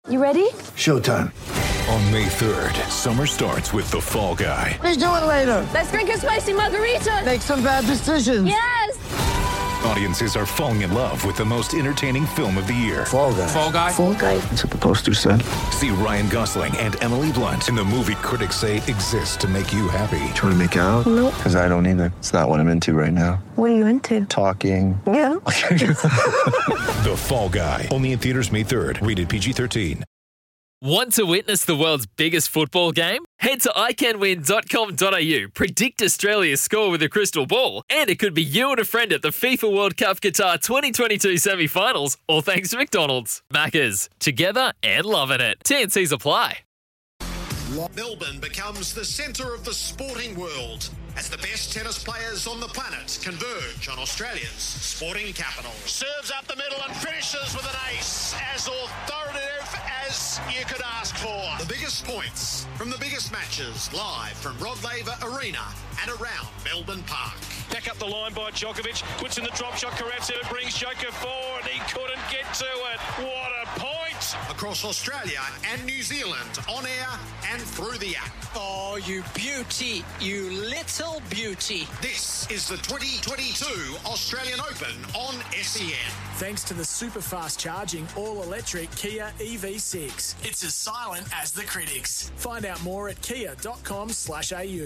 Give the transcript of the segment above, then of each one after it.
You ready? Showtime. On May 3rd, summer starts with The Fall Guy. Let's do it later. Let's drink a spicy margarita. Make some bad decisions. Yes! Audiences are falling in love with the most entertaining film of the year. Fall Guy. Fall Guy? Fall Guy. That's what the poster said. See Ryan Gosling and Emily Blunt in the movie critics say exists to make you happy. Trying to make it out? Nope. Because I don't either. It's not what I'm into right now. What are you into? Talking. Yeah. The Fall Guy. Only in theaters May 3rd. Rated PG-13. Want to witness the world's biggest football game? Head to iCanWin.com.au, predict Australia's score with a crystal ball, and it could be you and a friend at the FIFA World Cup Qatar 2022 semi-finals, all thanks to McDonald's. Maccas, together and loving it. TNCs apply. Melbourne becomes the centre of the sporting world as the best tennis players on the planet converge on Australia's sporting capital. Serves up the middle and finishes with an ace, as authoritative as you could ask for. The biggest points from the biggest matches, live from Rod Laver Arena and around Melbourne Park. Back up the line by Djokovic, puts in the drop shot, Karatsev brings Joker forward, he couldn't get to it. What a point! Across Australia and New Zealand, on air and through the app. Oh, you beauty, you little beauty. This is the 2022 Australian Open on SEN. Thanks to the super fast charging all-electric Kia EV6. It's as silent as the critics. Find out more at kia.com/au.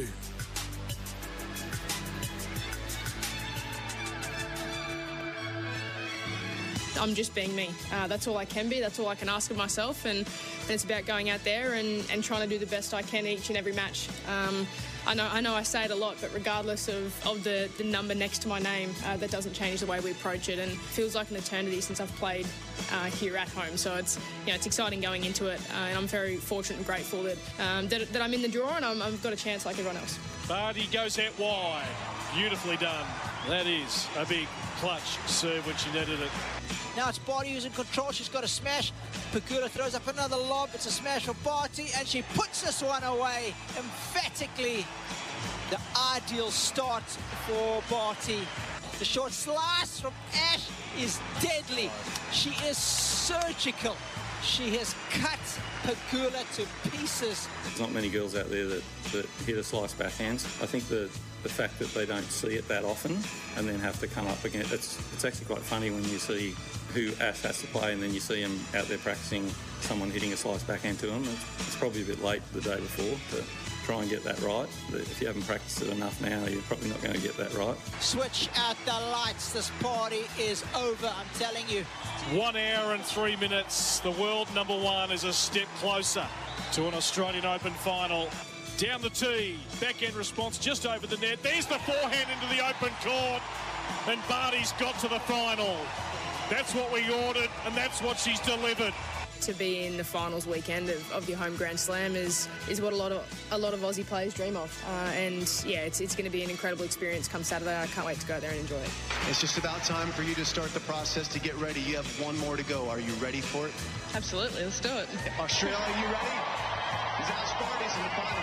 I'm just being me. That's all I can be. That's all I can ask of myself. And it's about going out there and trying to do the best I can each and every match. I know I say it a lot, but regardless of the number next to my name, that doesn't change the way we approach it. And it feels like an eternity since I've played here at home. So it's exciting going into it. And I'm very fortunate and grateful that I'm in the draw and I've got a chance like everyone else. Barty goes out wide. Beautifully done. That is a big clutch serve when she netted it. Now it's Barty who's in control. She's got a smash. Pegula throws up another lob. It's a smash for Barty, and she puts this one away emphatically. The ideal start for Barty. The short slice from Ash is deadly. She is surgical. She has cut Pegula to pieces. There's not many girls out there that hit a slice backhands. I think the fact that they don't see it that often and then have to come up against it's actually quite funny when you see who Ash has to play and then you see them out there practicing someone hitting a slice backhand to them. It's probably a bit late the day before to try and get that right. But if you haven't practiced it enough now, you're probably not going to get that right. Switch out the lights. This party is over, I'm telling you. 1 hour and 3 minutes. The world number one is a step closer to an Australian Open final. Down the tee, backhand response just over the net. There's the forehand into the open court, and Barty's got to the final. That's what we ordered, and that's what she's delivered. To be in the finals weekend of your home Grand Slam is what a lot of Aussie players dream of. And yeah, it's going to be an incredible experience come Saturday. I can't wait to go there and enjoy it. It's just about time for you to start the process to get ready. You have one more to go. Are you ready for it? Absolutely, let's do it. Australia, are you ready? Ash Barty's in the final.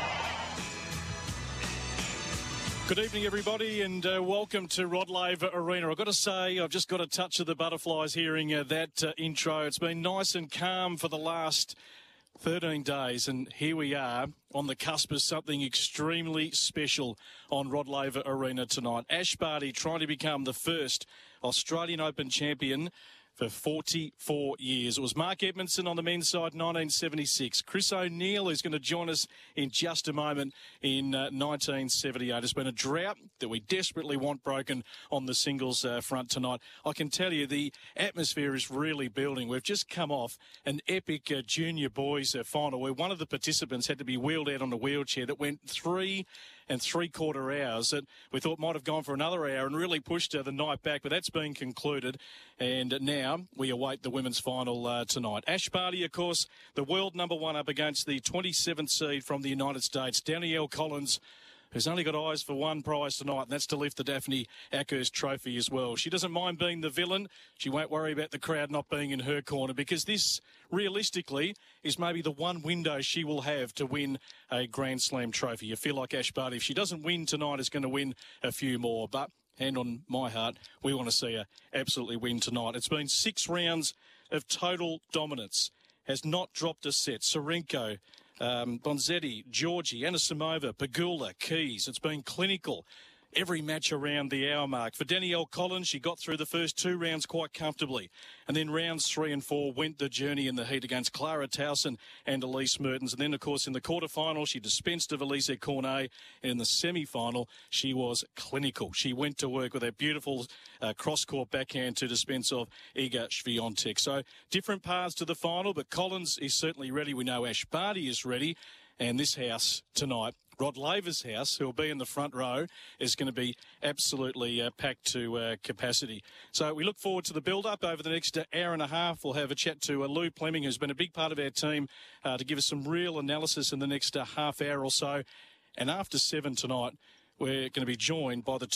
Good evening, everybody, and welcome to Rod Laver Arena. I've got to say, I've just got a touch of the butterflies hearing that intro. It's been nice and calm for the last 13 days, and here we are on the cusp of something extremely special on Rod Laver Arena tonight. Ash Barty trying to become the first Australian Open champion for 44 years. It was Mark Edmondson on the men's side, 1976. Chris O'Neill, who's going to join us in just a moment, in 1978. It's been a drought that we desperately want broken on the singles front tonight. I can tell you the atmosphere is really building. We've just come off an epic junior boys final where one of the participants had to be wheeled out on a wheelchair that went 3 3/4 hours that we thought might have gone for another hour and really pushed the night back, but that's been concluded, and now we await the women's final tonight. Ash Barty, of course, the world number one up against the 27th seed from the United States, Danielle Collins, who's only got eyes for one prize tonight, and that's to lift the Daphne Akhurst Trophy as well. She doesn't mind being the villain. She won't worry about the crowd not being in her corner, because this, realistically, is maybe the one window she will have to win a Grand Slam trophy. You feel like Ash Barty, if she doesn't win tonight, is going to win a few more. But, hand on my heart, we want to see her absolutely win tonight. It's been 6 rounds of total dominance. has not dropped a set. Serenko, Bonzetti, Georgie, Anisimova, Pegula, Keys. It's been clinical every match around the hour mark. For Danielle Collins, she got through the first 2 rounds quite comfortably. And then rounds 3 and 4 went the journey in the heat against Clara Towson and Elise Mertens. And then, of course, in the quarterfinal, she dispensed of Elise Cornet. And in the semi-final, she was clinical. She went to work with a beautiful cross-court backhand to dispense of Iga Swiatek. So different paths to the final, but Collins is certainly ready. We know Ash Barty is ready. And this house tonight, Rod Laver's house, who will be in the front row, is going to be absolutely packed to capacity. So we look forward to the build-up over the next hour and a half. We'll have a chat to Lou Plemming, who's been a big part of our team, to give us some real analysis in the next half hour or so. And after 7 tonight, we're going to be joined by the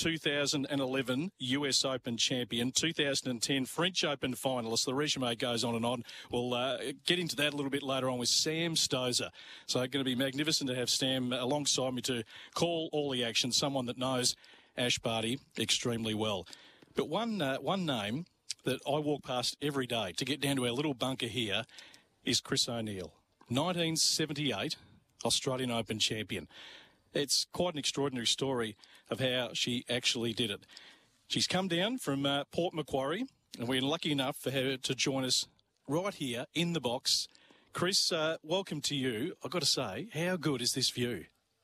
2011 US Open champion, 2010 French Open finalist. The resume goes on and on. We'll get into that a little bit later on with Sam Stosur. So going to be magnificent to have Sam alongside me to call all the action, someone that knows Ash Barty extremely well. But one name that I walk past every day to get down to our little bunker here is Chris O'Neill, 1978 Australian Open champion. It's quite an extraordinary story of how she actually did it. She's come down from Port Macquarie, and we're lucky enough for her to join us right here in the box. Chris, welcome to you. I've got to say, how good is this view?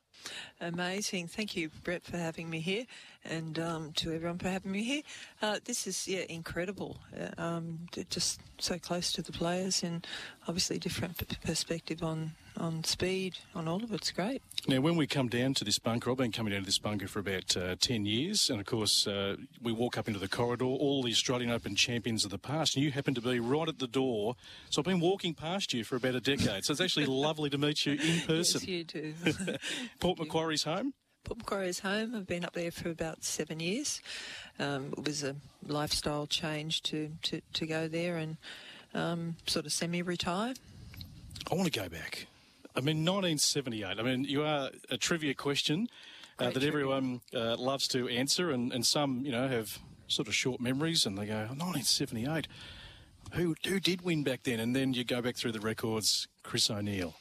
Amazing. Thank you, Brett, for having me here, and to everyone for having me here. This is, incredible. Just so close to the players, and obviously different perspective on speed, on all of it. It's great. Now, when we come down to this bunker, I've been coming down to this bunker for about 10 years, and of course, we walk up into the corridor, all the Australian Open champions of the past, and you happen to be right at the door. So I've been walking past you for about a decade, so it's actually lovely to meet you in person. Yes, you do. Port Macquarie's home? Port Macquarie's home. I've been up there for about 7 years. It was a lifestyle change to go there and sort of semi-retire. I want to go back. I mean, 1978. I mean, you are a trivia question that everyone loves to answer, and some, have sort of short memories, and they go, 1978. Who did win back then? And then you go back through the records, Chris O'Neill.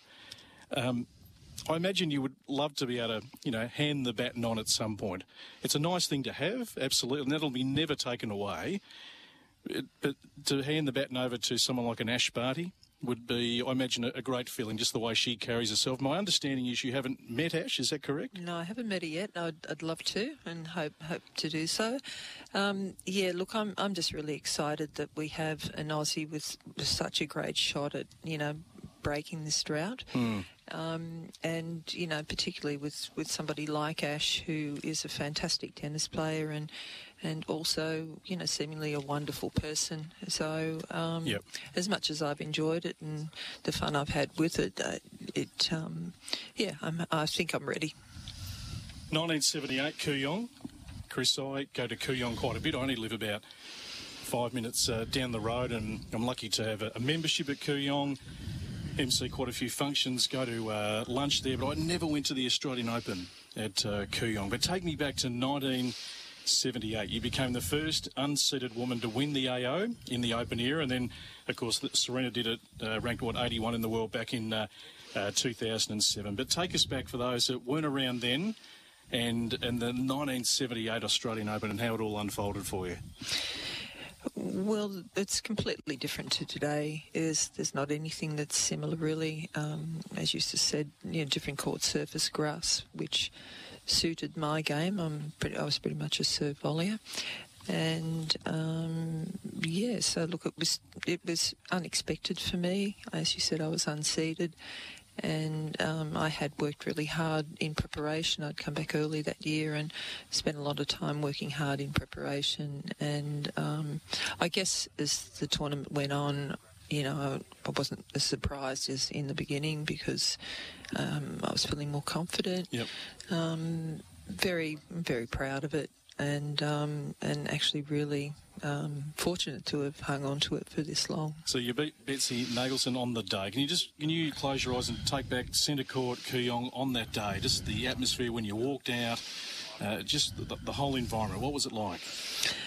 I imagine you would love to be able to, hand the baton on at some point. It's a nice thing to have, absolutely, and that'll be never taken away. But to hand the baton over to someone like an Ash Barty would be, I imagine, a great feeling, just the way she carries herself. My understanding is you haven't met Ash, is that correct? No, I haven't met her yet. I'd love to, and hope to do so. Look, I'm just really excited that we have an Aussie with such a great shot at, breaking this drought. And, particularly with somebody like Ash, who is a fantastic tennis player and also, seemingly a wonderful person. So as much as I've enjoyed it and the fun I've had with it, I think I'm ready. 1978, Kooyong. Chris, I go to Kooyong quite a bit. I only live about 5 minutes down the road, and I'm lucky to have a membership at Kooyong, MC quite a few functions, go to lunch there, but I never went to the Australian Open at Kooyong. But take me back to 1978. You became the first unseeded woman to win the AO in the Open era, and then, of course, Serena did it, ranked, 81 in the world back in 2007. But take us back, for those that weren't around then, and the 1978 Australian Open and how it all unfolded for you. Well, it's completely different to today. There's not anything that's similar, really. As you just said, different court surface, grass, which suited my game. I was pretty much a serve volleyer. And, so look, it was unexpected for me. As you said, I was unseeded. And I had worked really hard in preparation. I'd come back early that year and spent a lot of time working hard in preparation. And I guess as the tournament went on, I wasn't as surprised as in the beginning because I was feeling more confident. Yep. Very, very proud of it. And actually really fortunate to have hung on to it for this long. So you beat Betsy Nagelson on the day. Can you close your eyes and take back centre court Kooyong on that day? Just the atmosphere when you walked out, just the whole environment. What was it like?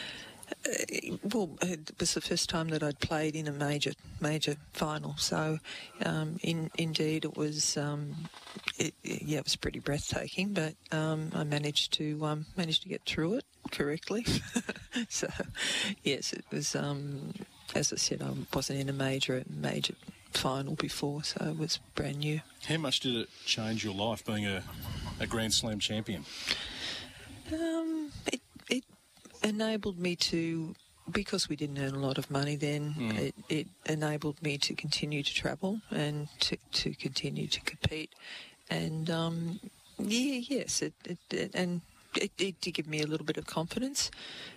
Well, it was the first time that I'd played in a major final. So, indeed, it was. It was pretty breathtaking, but I managed to get through it correctly. So, yes, it was. As I said, I wasn't in a major final before, so it was brand new. How much did it change your life being a Grand Slam champion? It enabled me to, because we didn't earn a lot of money then, it enabled me to continue to travel and to continue to compete. And, it did give me a little bit of confidence.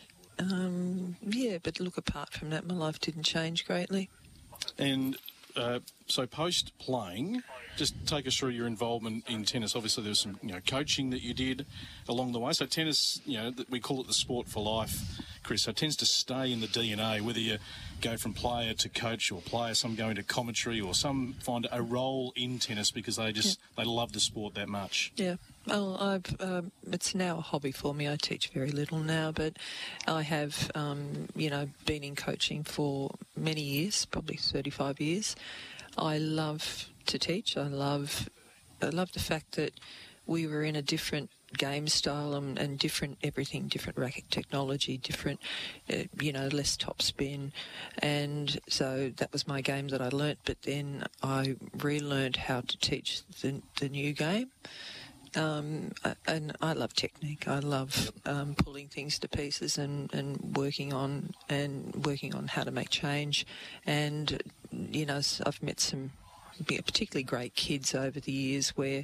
But look, apart from that, my life didn't change greatly. And so post-playing, just take us through your involvement in tennis. Obviously, there was some coaching that you did along the way. So tennis, we call it the sport for life, Chris. So it tends to stay in the DNA, whether you go from player to coach or player, some go into commentary, or some find a role in tennis because they love the sport that much. Yeah. Well, it's now a hobby for me. I teach very little now, but I have, been in coaching for many years, probably 35 years. I love to teach. I love the fact that we were in a different game style and different everything, different racket technology, different, less topspin. And so that was my game that I learnt, but then I relearned how to teach the new game. And I love technique. I love pulling things to pieces and working on how to make change. And I've met some particularly great kids over the years where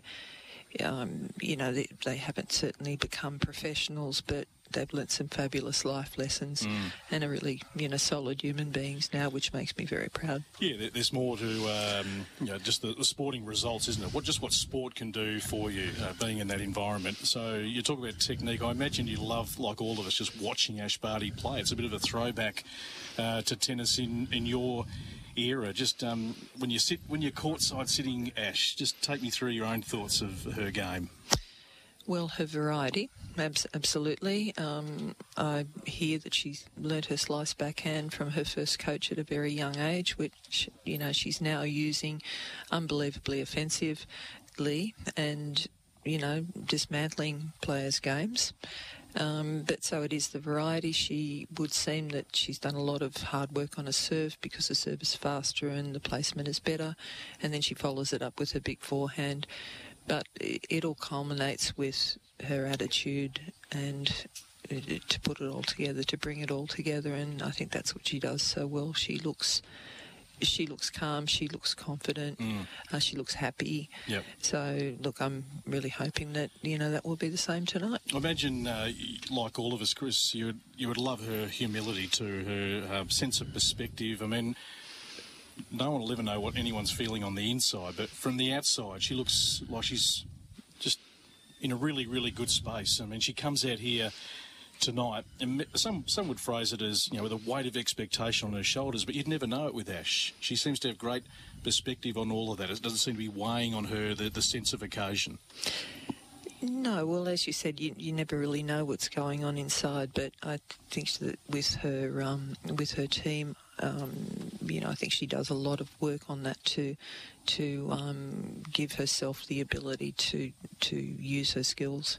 they haven't certainly become professionals, but they've learnt some fabulous life lessons and are really, solid human beings now, which makes me very proud. Yeah, there's more to, just the sporting results, isn't it? What sport can do for you, being in that environment. So you talk about technique. I imagine you love, like all of us, just watching Ash Barty play. It's a bit of a throwback to tennis in your era. Just when you're courtside sitting Ash, just take me through your own thoughts of her game. Well, her variety, absolutely. I hear that she's learnt her slice backhand from her first coach at a very young age, which, she's now using unbelievably offensively and, dismantling players' games. But so it is the variety. She would seem that she's done a lot of hard work on a serve because the serve is faster and the placement is better, and then she follows it up with her big forehand. But it all culminates with her attitude and to put it all together, to bring it all together, and I think that's what she does so well. She looks calm, she looks confident, she looks happy. Yep. So, look, I'm really hoping that, that will be the same tonight. I imagine, like all of us, Chris, you would love her humility too, her sense of perspective. I mean, no one will ever know what anyone's feeling on the inside, but from the outside, she looks like she's just in a really, really good space. I mean, she comes out here tonight, and some would phrase it as, with a weight of expectation on her shoulders, but you'd never know it with Ash. She seems to have great perspective on all of that. It doesn't seem to be weighing on her the sense of occasion. No, well, as you said, you never really know what's going on inside, but I think that with her team, I think she does a lot of work on that to give herself the ability to use her skills.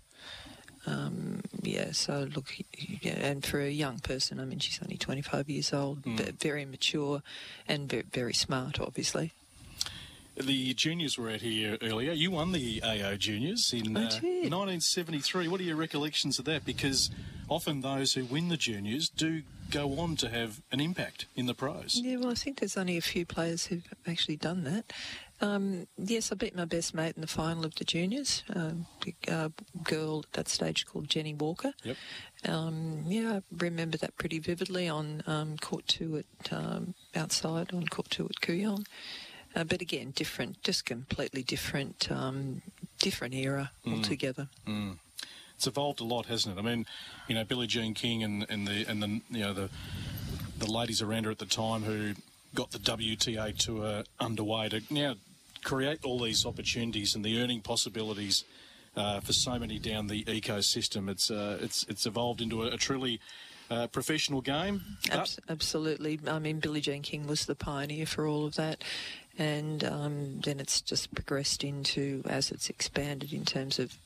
So look, and for a young person, I mean, she's only 25 years old, but very mature and very, very smart, obviously. The juniors were out here earlier. You won the AO Juniors in 1973. What are your recollections of that? Because often those who win the juniors do go on to have an impact in the pros. Yeah, well, I think there's only a few players who've actually done that. Yes, I beat my best mate in the final of the juniors, a girl at that stage called Jenny Walker. Yep. I remember that pretty vividly on court 2 at outside on court 2 at Kooyong. But again, different, just completely different era altogether. It's evolved a lot, hasn't it? I mean, Billie Jean King and the ladies around her at the time who got the WTA tour underway to now create all these opportunities and the earning possibilities for so many down the ecosystem. It's evolved into a truly professional game. Absolutely. I mean, Billie Jean King was the pioneer for all of that. And then it's just progressed into, as it's expanded in terms of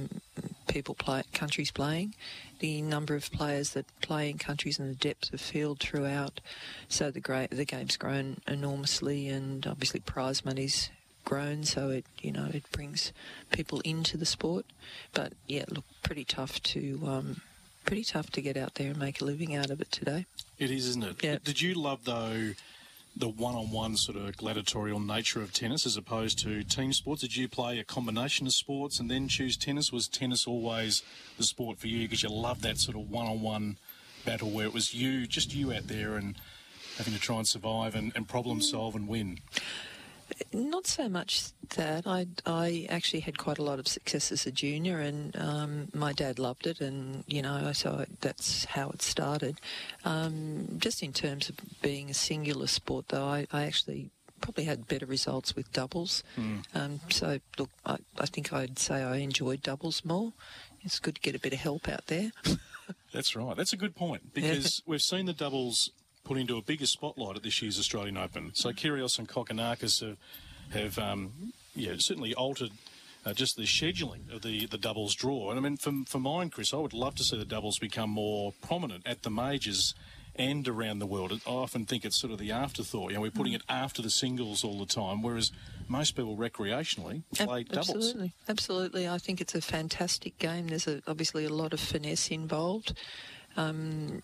countries playing, the number of players that play in countries and the depth of field throughout. So the game's grown enormously, and obviously prize money's grown, so it brings people into the sport. But yeah, look, pretty tough to get out there and make a living out of it today. It is, isn't it? Yeah. Did you love, though, the one-on-one sort of gladiatorial nature of tennis as opposed to team sports? Did you play a combination of sports and then choose tennis? Was tennis always the sport for you because you loved that sort of one-on-one battle where it was you out there and having to try and survive and problem solve and win? Not so much that. I actually had quite a lot of success as a junior, and my dad loved it, and so that's how it started. Just in terms of being a singular sport, though, I actually probably had better results with doubles. So look, I think I'd say I enjoyed doubles more. It's good to get a bit of help out there. That's right. That's a good point, because we've seen the doubles put into a bigger spotlight at this year's Australian Open. So Kyrgios and Kokkinakis have certainly altered just the scheduling of the doubles draw. And I mean, for mine, Chris, I would love to see the doubles become more prominent at the majors and around the world. I often think it's sort of the afterthought. We're putting it after the singles all the time, whereas most people recreationally play doubles. Absolutely. I think it's a fantastic game. There's obviously a lot of finesse involved. And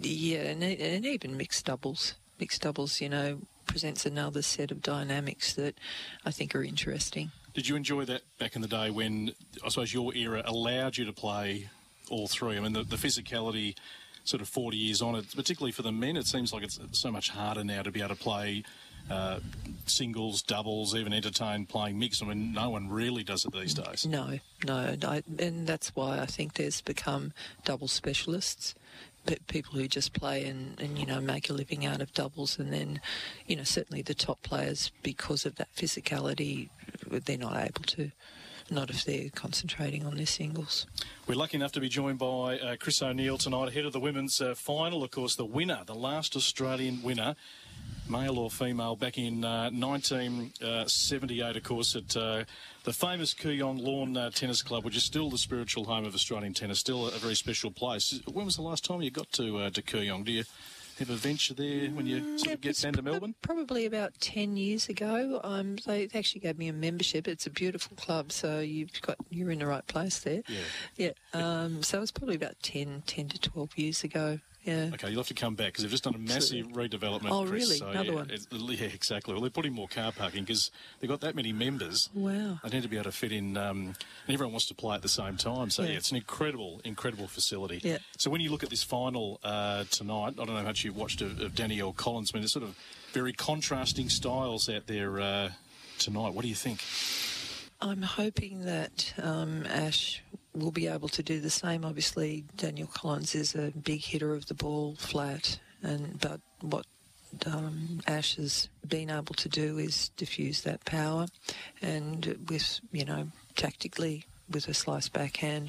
even mixed doubles. Mixed doubles, presents another set of dynamics that I think are interesting. Did you enjoy that back in the day when, I suppose, your era allowed you to play all three? I mean, the physicality sort of 40 years on, particularly for the men, it seems like it's so much harder now to be able to play singles, doubles, even entertain playing mixed. I mean, no one really does it these days. No. And that's why I think there's become double specialists, people who just play and make a living out of doubles. And then, certainly the top players, because of that physicality, they're not able to. Not if they're concentrating on their singles. We're lucky enough to be joined by Chris O'Neill tonight, ahead of the women's final. Of course, the winner, the last Australian winner, male or female, back in 1978, of course, at the famous Kooyong Lawn Tennis Club, which is still the spiritual home of Australian tennis, still a very special place. When was the last time you got to Kooyong? Do you have a venture there when you sort of get down to Melbourne? Probably about 10 years ago. They actually gave me a membership. It's a beautiful club, so you're in the right place there. Yeah. So it was probably about 10 to 12 years ago. Yeah. Okay, you'll have to come back because they've just done a massive redevelopment. Oh, really? So, another one? Yeah, exactly. Well, they're putting more car parking because they've got that many members. Wow. They need to be able to fit in, and everyone wants to play at the same time. So, it's an incredible facility. Yeah. So when you look at this final tonight, I don't know how much you've watched of Danielle Collins, but it's sort of very contrasting styles out there tonight. What do you think? I'm hoping that Ash will be able to do the same. Obviously, Danielle Collins is a big hitter of the ball flat, but what Ash has been able to do is diffuse that power, and with tactically with a slice backhand.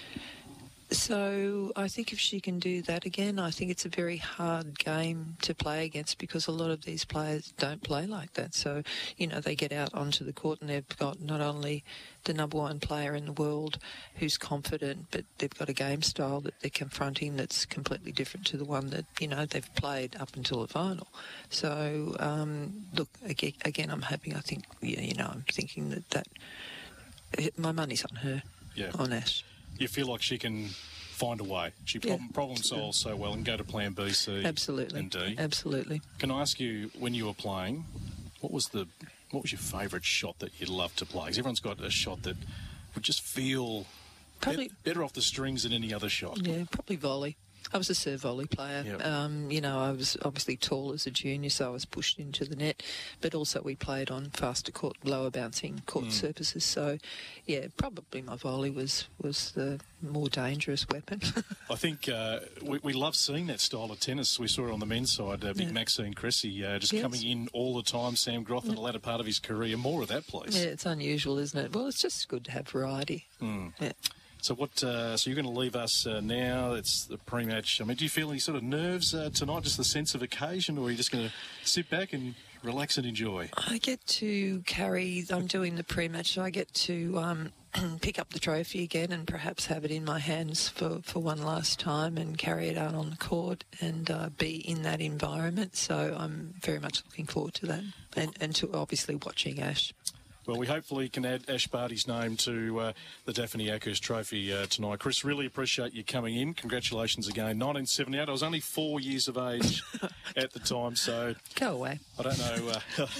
So I think if she can do that again, I think it's a very hard game to play against because a lot of these players don't play like that. So, they get out onto the court and they've got not only the number one player in the world who's confident, but they've got a game style that they're confronting that's completely different to the one that, they've played up until the final. So, look, again, I'm thinking that my money's on her, on Ash. You feel like she can find a way. She problem solves so well and go to plan B, C, absolutely, and D. Absolutely. Can I ask you, when you were playing, what was your favourite shot that you'd love to play? Because everyone's got a shot that would just feel better off the strings than any other shot. Yeah, probably volley. I was a serve volley player. Yep. I was obviously tall as a junior, so I was pushed into the net. But also we played on faster court, lower bouncing court surfaces. So, yeah, probably my volley was the more dangerous weapon. I think we love seeing that style of tennis. We saw it on the men's side. Big Maxine Cressy just coming in all the time. Sam Groth in the latter part of his career. More of that, please. Yeah, it's unusual, isn't it? Well, it's just good to have variety. Yeah. So so you're going to leave us now. It's the pre-match. I mean, do you feel any sort of nerves tonight, just the sense of occasion, or are you just going to sit back and relax and enjoy? I get to I'm doing the pre-match, so I get to pick up the trophy again and perhaps have it in my hands for one last time and carry it out on the court and be in that environment. So I'm very much looking forward to that and to obviously watching Ash. Well, we hopefully can add Ash Barty's name to the Daphne Akhurst Trophy tonight. Chris, really appreciate you coming in. Congratulations again. 1978. I was only 4 years of age at the time, so go away. I don't know.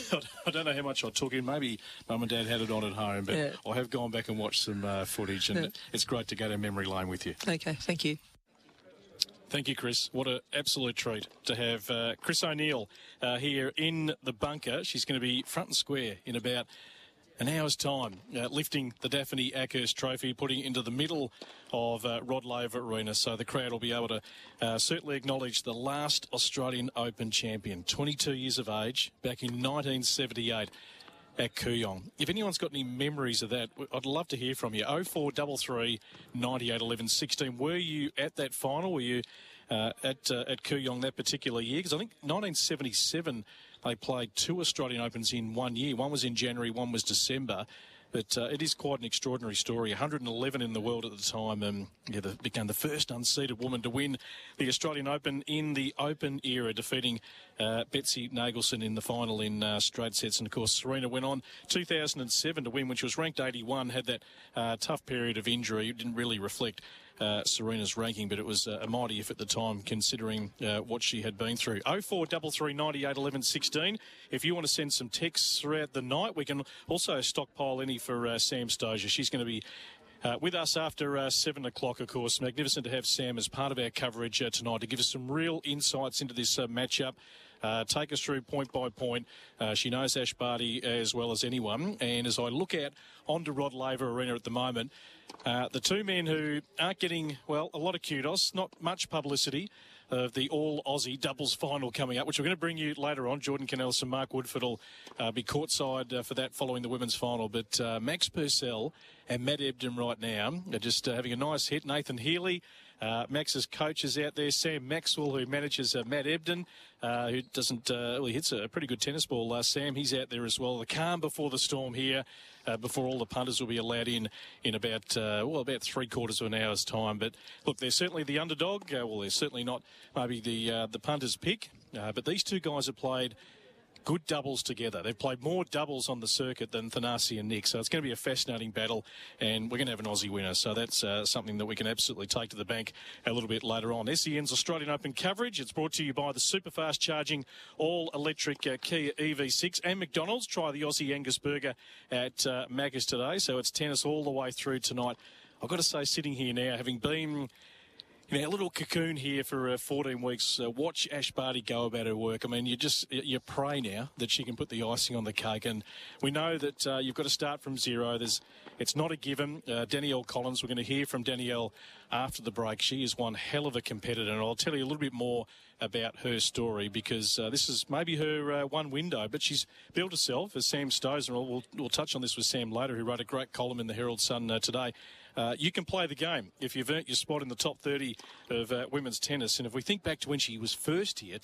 I don't know how much I took in. Maybe Mum and Dad had it on at home, but I have gone back and watched some footage, and it's great to go down memory lane with you. Okay, thank you. Thank you, Chris. What an absolute treat to have Chris O'Neill here in the bunker. She's going to be front and square in about an hour's time, lifting the Daphne Akhurst Trophy, putting it into the middle of Rod Laver Arena, so the crowd will be able to certainly acknowledge the last Australian Open champion, 22 years of age, back in 1978 at Kooyong. If anyone's got any memories of that, I'd love to hear from you. 0433 98 11 16. Were you at that final? Were you at Kooyong that particular year? Because I think 1977... they played 2 Australian Opens in 1 year. One was in January, one was December. But it is quite an extraordinary story. 111 in the world at the time. Became the first unseeded woman to win the Australian Open in the Open era, defeating Betsy Nagelson in the final in straight sets. And, of course, Serena went on 2007 to win when she was ranked 81, had that tough period of injury. It didn't really reflect Serena's ranking, but it was a mighty effort at the time considering what she had been through. 0433 98 11 16. If you want to send some texts throughout the night, we can also stockpile any for Sam Stozier. She's going to be with us after 7 o'clock, of course. Magnificent to have Sam as part of our coverage tonight to give us some real insights into this matchup. Take us through point by point. She knows Ash Barty as well as anyone. And as I look out onto Rod Laver Arena at the moment, the two men who aren't getting, well, a lot of kudos, not much publicity, of the all-Aussie doubles final coming up, which we're going to bring you later on. Jordan Canellis and Mark Woodford will be courtside for that following the women's final. But Max Purcell and Matt Ebden right now are just having a nice hit. Nathan Healy, Max's coach, is out there. Sam Maxwell, who manages Matt Ebden, who doesn't, he hits a pretty good tennis ball. Sam, he's out there as well. The calm before the storm here, before all the punters will be allowed in about 3/4 of an hour's time. But look, they're certainly the underdog. They're certainly not maybe the punters' pick. But these two guys have played good doubles together. They've played more doubles on the circuit than Thanasi and Nick, so it's going to be a fascinating battle, and we're going to have an Aussie winner, so that's something that we can absolutely take to the bank a little bit later on. SEN's Australian Open coverage, it's brought to you by the super fast charging all-electric Kia EV6 and McDonald's. Try the Aussie Angus burger at Macca's today, so it's tennis all the way through tonight. I've got to say, sitting here now, having been a little cocoon here for 14 weeks. Watch Ash Barty go about her work. I mean, you pray now that she can put the icing on the cake. And we know that you've got to start from zero. It's not a given. Danielle Collins, we're going to hear from Danielle after the break. She is one hell of a competitor. And I'll tell you a little bit more about her story because this is maybe her one window. But she's built herself, as Sam Stozier, and we'll touch on this with Sam later, who wrote a great column in the Herald Sun today. You can play the game if you've earned your spot in the top 30 of women's tennis. And if we think back to when she was first here,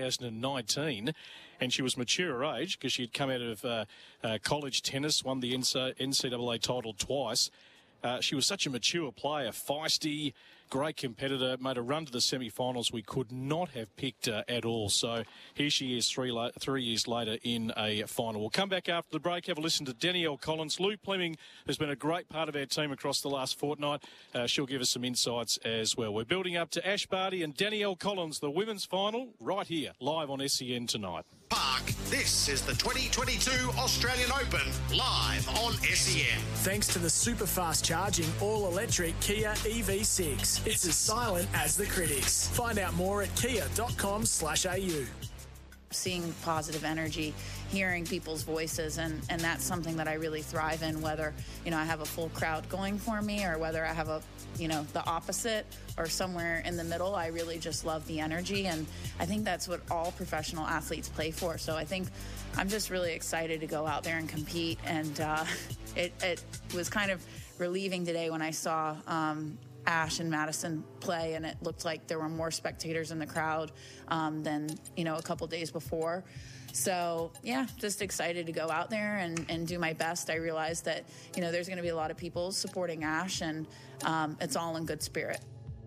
2019, and she was mature age because she had come out of college tennis, won the NCAA title twice. She was such a mature player, feisty, great competitor, made a run to the semi-finals we could not have picked at all. So here she is 3 years later in a final. We'll come back after the break, have a listen to Danielle Collins. Lou Plemming has been a great part of our team across the last fortnight. She'll give us some insights as well. We're building up to Ash Barty and Danielle Collins, the women's final, right here, live on SEN tonight. Park, this is the 2022 Australian Open, live on SEN. Thanks to the super fast charging all-electric Kia EV6. It's as silent as the critics. Find out more at kia.com/au. Seeing positive energy hearing people's voices, and that's something that I really thrive in, whether, I have a full crowd going for me or whether I have the opposite or somewhere in the middle. I really just love the energy, and I think that's what all professional athletes play for. So I think I'm just really excited to go out there and compete, and it was kind of relieving today when I saw Ash and Madison play, and it looked like there were more spectators in the crowd than, a couple days before. So, yeah, just excited to go out there and do my best. I realize that, there's going to be a lot of people supporting Ash, and it's all in good spirit.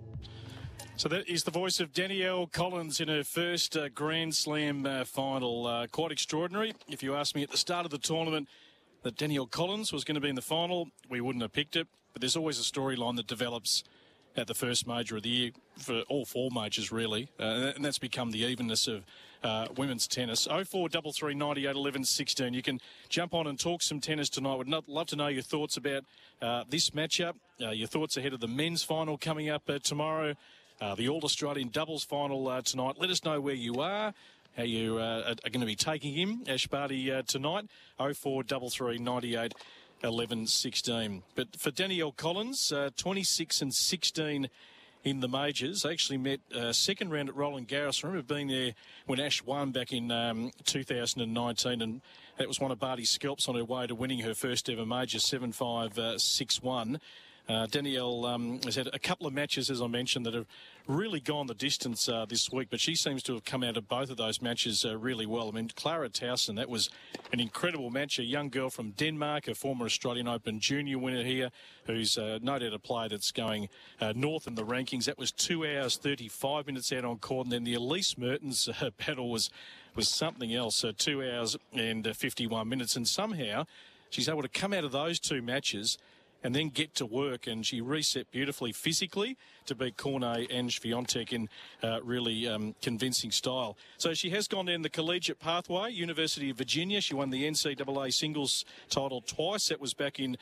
So that is the voice of Danielle Collins in her first Grand Slam final. Quite extraordinary. If you asked me at the start of the tournament that Danielle Collins was going to be in the final, we wouldn't have picked it. But there's always a storyline that develops at the first major of the year for all four majors, really. And that's become the evenness of women's tennis. 0433 98 11 16. You can jump on and talk some tennis tonight. Would love to know your thoughts about this matchup, your thoughts ahead of the men's final coming up tomorrow, the All-Australian doubles final tonight. Let us know where you are, how you are going to be taking him, Ash Barty, tonight. 0433 98 11 16. But for Danielle Collins, 26 and 16 in the majors. They actually met second round at Roland Garros. I remember being there when Ash won back in 2019, and that was one of Barty's scalps on her way to winning her first ever major, 7-5, 6-1. Danielle has had a couple of matches, as I mentioned, that have really gone the distance this week, but she seems to have come out of both of those matches really well. I mean, Clara Towson, that was an incredible match. A young girl from Denmark, a former Australian Open junior winner here, who's no doubt a player that's going north in the rankings. That was 2 hours, 35 minutes out on court, and then the Elise Mertens battle was something else, 2 hours and 51 minutes, and somehow she's able to come out of those two matches and then get to work, and she reset beautifully physically to beat Cornet and Swiatek in really convincing style. So she has gone down the collegiate pathway, University of Virginia. She won the NCAA singles title twice. That was back in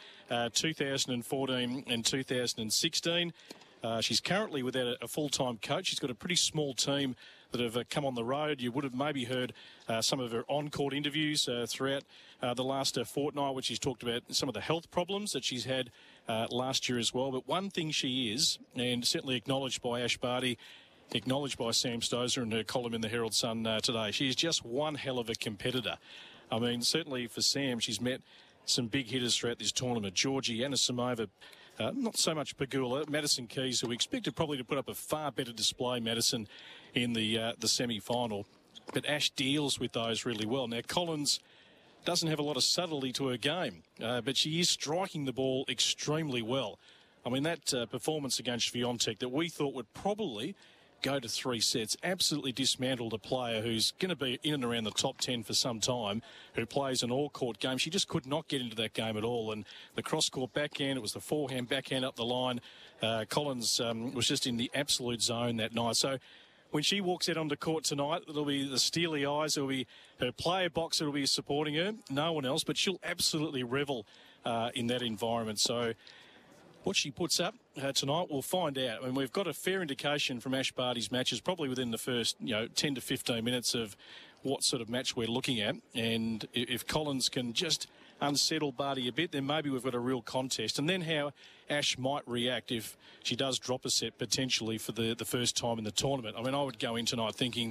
2014 and 2016. She's currently without a full-time coach. She's got a pretty small team that have come on the road. You would have maybe heard some of her on-court interviews throughout the last fortnight, which she's talked about some of the health problems that she's had last year as well. But one thing she is, and certainly acknowledged by Ash Barty, acknowledged by Sam Stosur in her column in the Herald Sun today, she is just one hell of a competitor. I mean, certainly for Sam, she's met some big hitters throughout this tournament. Georgie, Anisimova, not so much Pegula, Madison Keys, who we expected probably to put up a far better display, Madison, in the semi-final. But Ash deals with those really well. Now, Collins doesn't have a lot of subtlety to her game, but she is striking the ball extremely well. I mean, that performance against Swiatek that we thought would probably go to 3 sets absolutely dismantled a player who's going to be in and around the top 10 for some time, who plays an all-court game. She just could not get into that game at all. And the cross-court backhand, it was the forehand backhand up the line. Collins was just in the absolute zone that night. So when she walks out onto court tonight, it'll be the steely eyes. It'll be her player box that will be supporting her. No one else, but she'll absolutely revel in that environment. So what she puts up tonight, we'll find out. I mean, we've got a fair indication from Ash Barty's matches, probably within the first 10 to 15 minutes of what sort of match we're looking at. And if Collins can just unsettle Barty a bit, then maybe we've got a real contest. And then how Ash might react if she does drop a set potentially for the first time in the tournament. I mean, I would go in tonight feeling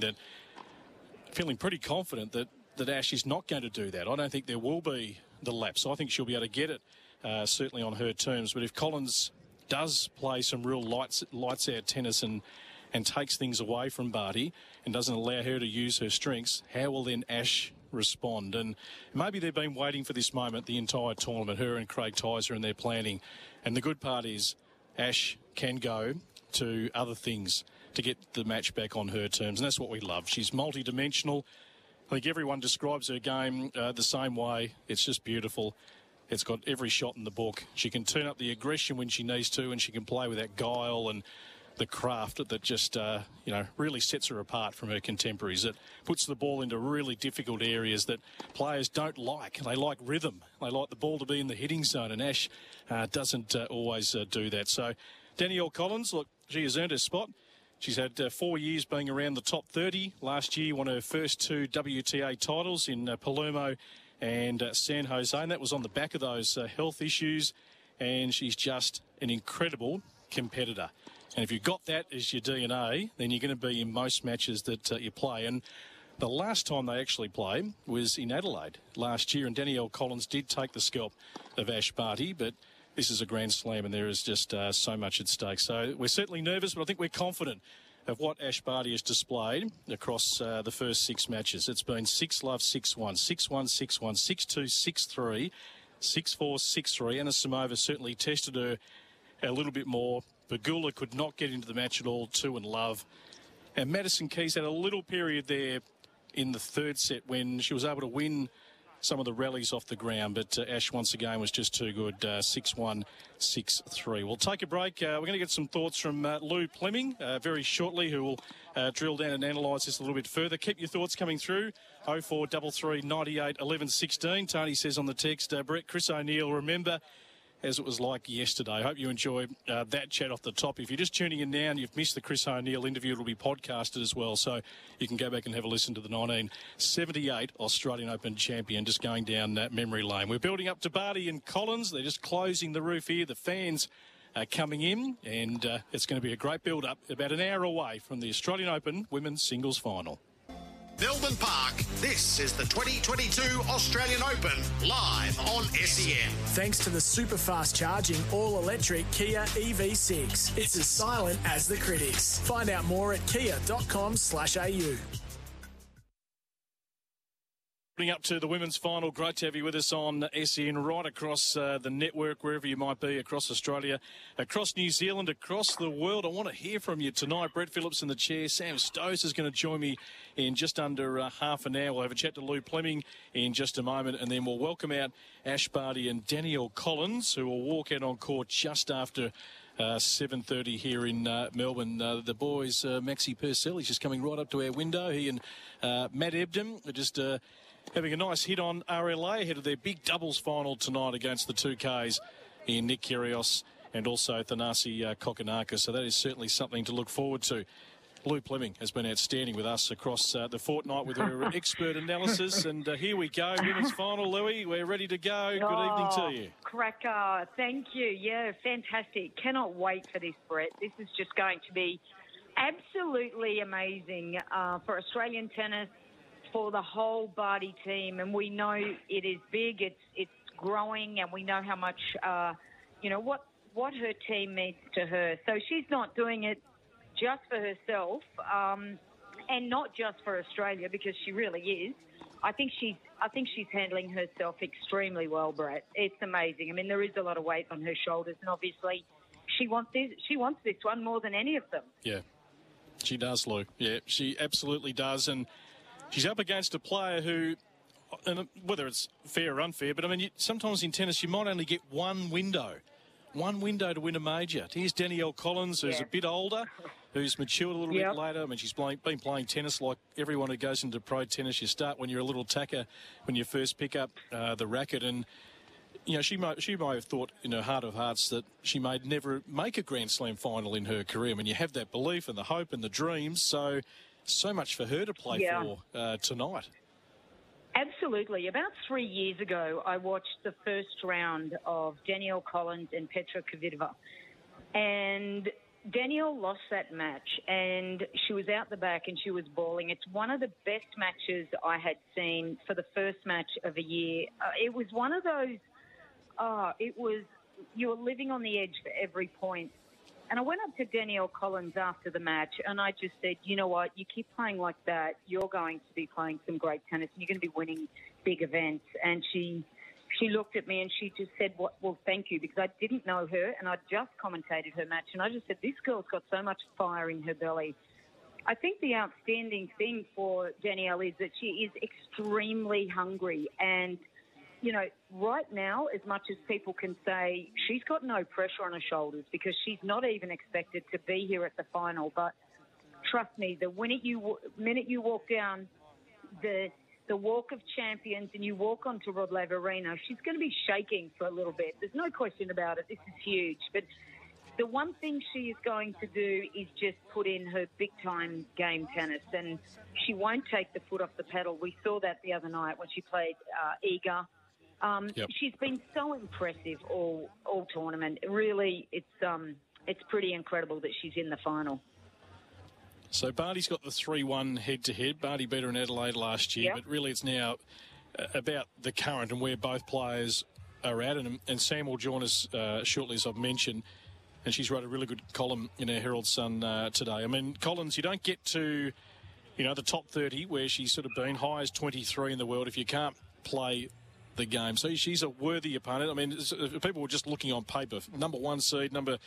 pretty confident that Ash is not going to do that. I don't think there will be the lapse. I think she'll be able to get it certainly on her terms. But if Collins does play some real lights out tennis and takes things away from Barty and doesn't allow her to use her strengths, how will then Ash respond? And maybe they've been waiting for this moment the entire tournament, her and Craig Tyser and their planning. And the good part is Ash can go to other things to get the match back on her terms, and that's what we love. She's multi-dimensional. I think everyone describes her game the same way. It's just beautiful. It's got every shot in the book. She can turn up the aggression when she needs to, and she can play with that guile and the craft that just, really sets her apart from her contemporaries. It puts the ball into really difficult areas that players don't like. They like rhythm. They like the ball to be in the hitting zone, and Ash doesn't always do that. So Danielle Collins, look, she has earned her spot. She's had 4 years being around the top 30. Last year, won her first 2 WTA titles in Palermo and San Jose, and that was on the back of those health issues. And she's just an incredible competitor. And if you've got that as your DNA, then you're going to be in most matches that you play. And the last time they actually played was in Adelaide last year, and Danielle Collins did take the scalp of Ash Barty, but this is a Grand Slam and there is just so much at stake. So we're certainly nervous, but I think we're confident of what Ash Barty has displayed across the first 6 matches. It's been 6-love, 6-1, 6-1, 6-1, 6-2, 6-3, 6-4, 6-3. Anna Samova certainly tested her a little bit more. Pegula could not get into the match at all, 2-love. And Madison Keys had a little period there in the third set when she was able to win some of the rallies off the ground, but Ash once again was just too good, 6-1, 6-3. We'll take a break. We're going to get some thoughts from Lou Plemming very shortly, who will drill down and analyse this a little bit further. Keep your thoughts coming through, 0433 98 11 16. Tony says on the text, Brett, Chris O'Neill, remember as it was like yesterday. I hope you enjoyed that chat off the top. If you're just tuning in now and you've missed the Chris O'Neill interview, it'll be podcasted as well, so you can go back and have a listen to the 1978 Australian Open champion just going down that memory lane. We're building up to Barty and Collins. They're just closing the roof here. The fans are coming in, and it's going to be a great build-up about an hour away from the Australian Open Women's Singles Final. Melbourne Park, this is the 2022 Australian Open, live on SEN. Thanks to the super fast charging all-electric Kia EV6. It's as silent as the critics. Find out more at kia.com/au. Up to the women's final. Great to have you with us on SEN right across the network, wherever you might be, across Australia, across New Zealand, across the world. I want to hear from you tonight. Brett Phillips in the chair. Sam Stokes is going to join me in just under half an hour. We'll have a chat to Lou Plemming in just a moment, and then we'll welcome out Ash Barty and Danielle Collins, who will walk out on court just after 7:30 here in Melbourne. The boys, Maxi Purcell, he's just coming right up to our window. He and Matt Ebden are just having a nice hit on RLA ahead of their big doubles final tonight against the 2Ks in Nick Kyrgios and also Thanasi Kokkinakis. So that is certainly something to look forward to. Lou Plemming has been outstanding with us across the fortnight with her expert analysis. And here we go, women's final, Louie. We're ready to go. Good evening to you. Cracker, thank you. Yeah, fantastic. Cannot wait for this, Brett. This is just going to be absolutely amazing for Australian tennis, for the whole Barty team, and we know it is big, it's growing, and we know how much, what her team means to her. So she's not doing it just for herself, and not just for Australia, because she really is. I think she's handling herself extremely well, Brett. It's amazing. I mean, there is a lot of weight on her shoulders, and obviously she wants this one more than any of them. Yeah, she does, Lou. Yeah, she absolutely does, and she's up against a player who, and whether it's fair or unfair, but I mean, sometimes in tennis you might only get one window to win a major. Here's Danielle Collins, who's a bit older, who's matured a little bit later. I mean, she's been playing tennis like everyone who goes into pro tennis. You start when you're a little tacker, when you first pick up the racket, and she might have thought in her heart of hearts that she may never make a Grand Slam final in her career. I mean, you have that belief and the hope and the dreams, so much for her to play for tonight. Absolutely. About 3 years ago, I watched the first round of Danielle Collins and Petra Kvitova. And Danielle lost that match, and she was out the back and she was bawling. It's one of the best matches I had seen for the first match of the year. It was one of those, you were living on the edge for every point. And I went up to Danielle Collins after the match, and I just said, you know what, you keep playing like that, you're going to be playing some great tennis, and you're going to be winning big events. And she looked at me and she just said, well, thank you, because I didn't know her, and I just commentated her match, and I just said, this girl's got so much fire in her belly. I think the outstanding thing for Danielle is that she is extremely hungry, and right now, as much as people can say, she's got no pressure on her shoulders because she's not even expected to be here at the final. But trust me, the minute you walk down the Walk of Champions and you walk onto Rod Laver Arena, she's going to be shaking for a little bit. There's no question about it. This is huge. But The one thing she is going to do is just put in her big-time game tennis, and she won't take the foot off the pedal. We saw that the other night when she played Iga. She's been so impressive all tournament. Really, it's pretty incredible that she's in the final. So Barty's got the 3-1 head-to-head. Barty beat her in Adelaide last year, but really it's now about the current and where both players are at. And Sam will join us shortly, as I've mentioned. And she's wrote a really good column in our Herald Sun today. I mean, Collins, you don't get to, the top 30 where she's sort of been high as 23 in the world if you can't play the game. So she's a worthy opponent. I mean, people were just looking on paper. Number 1 seed, number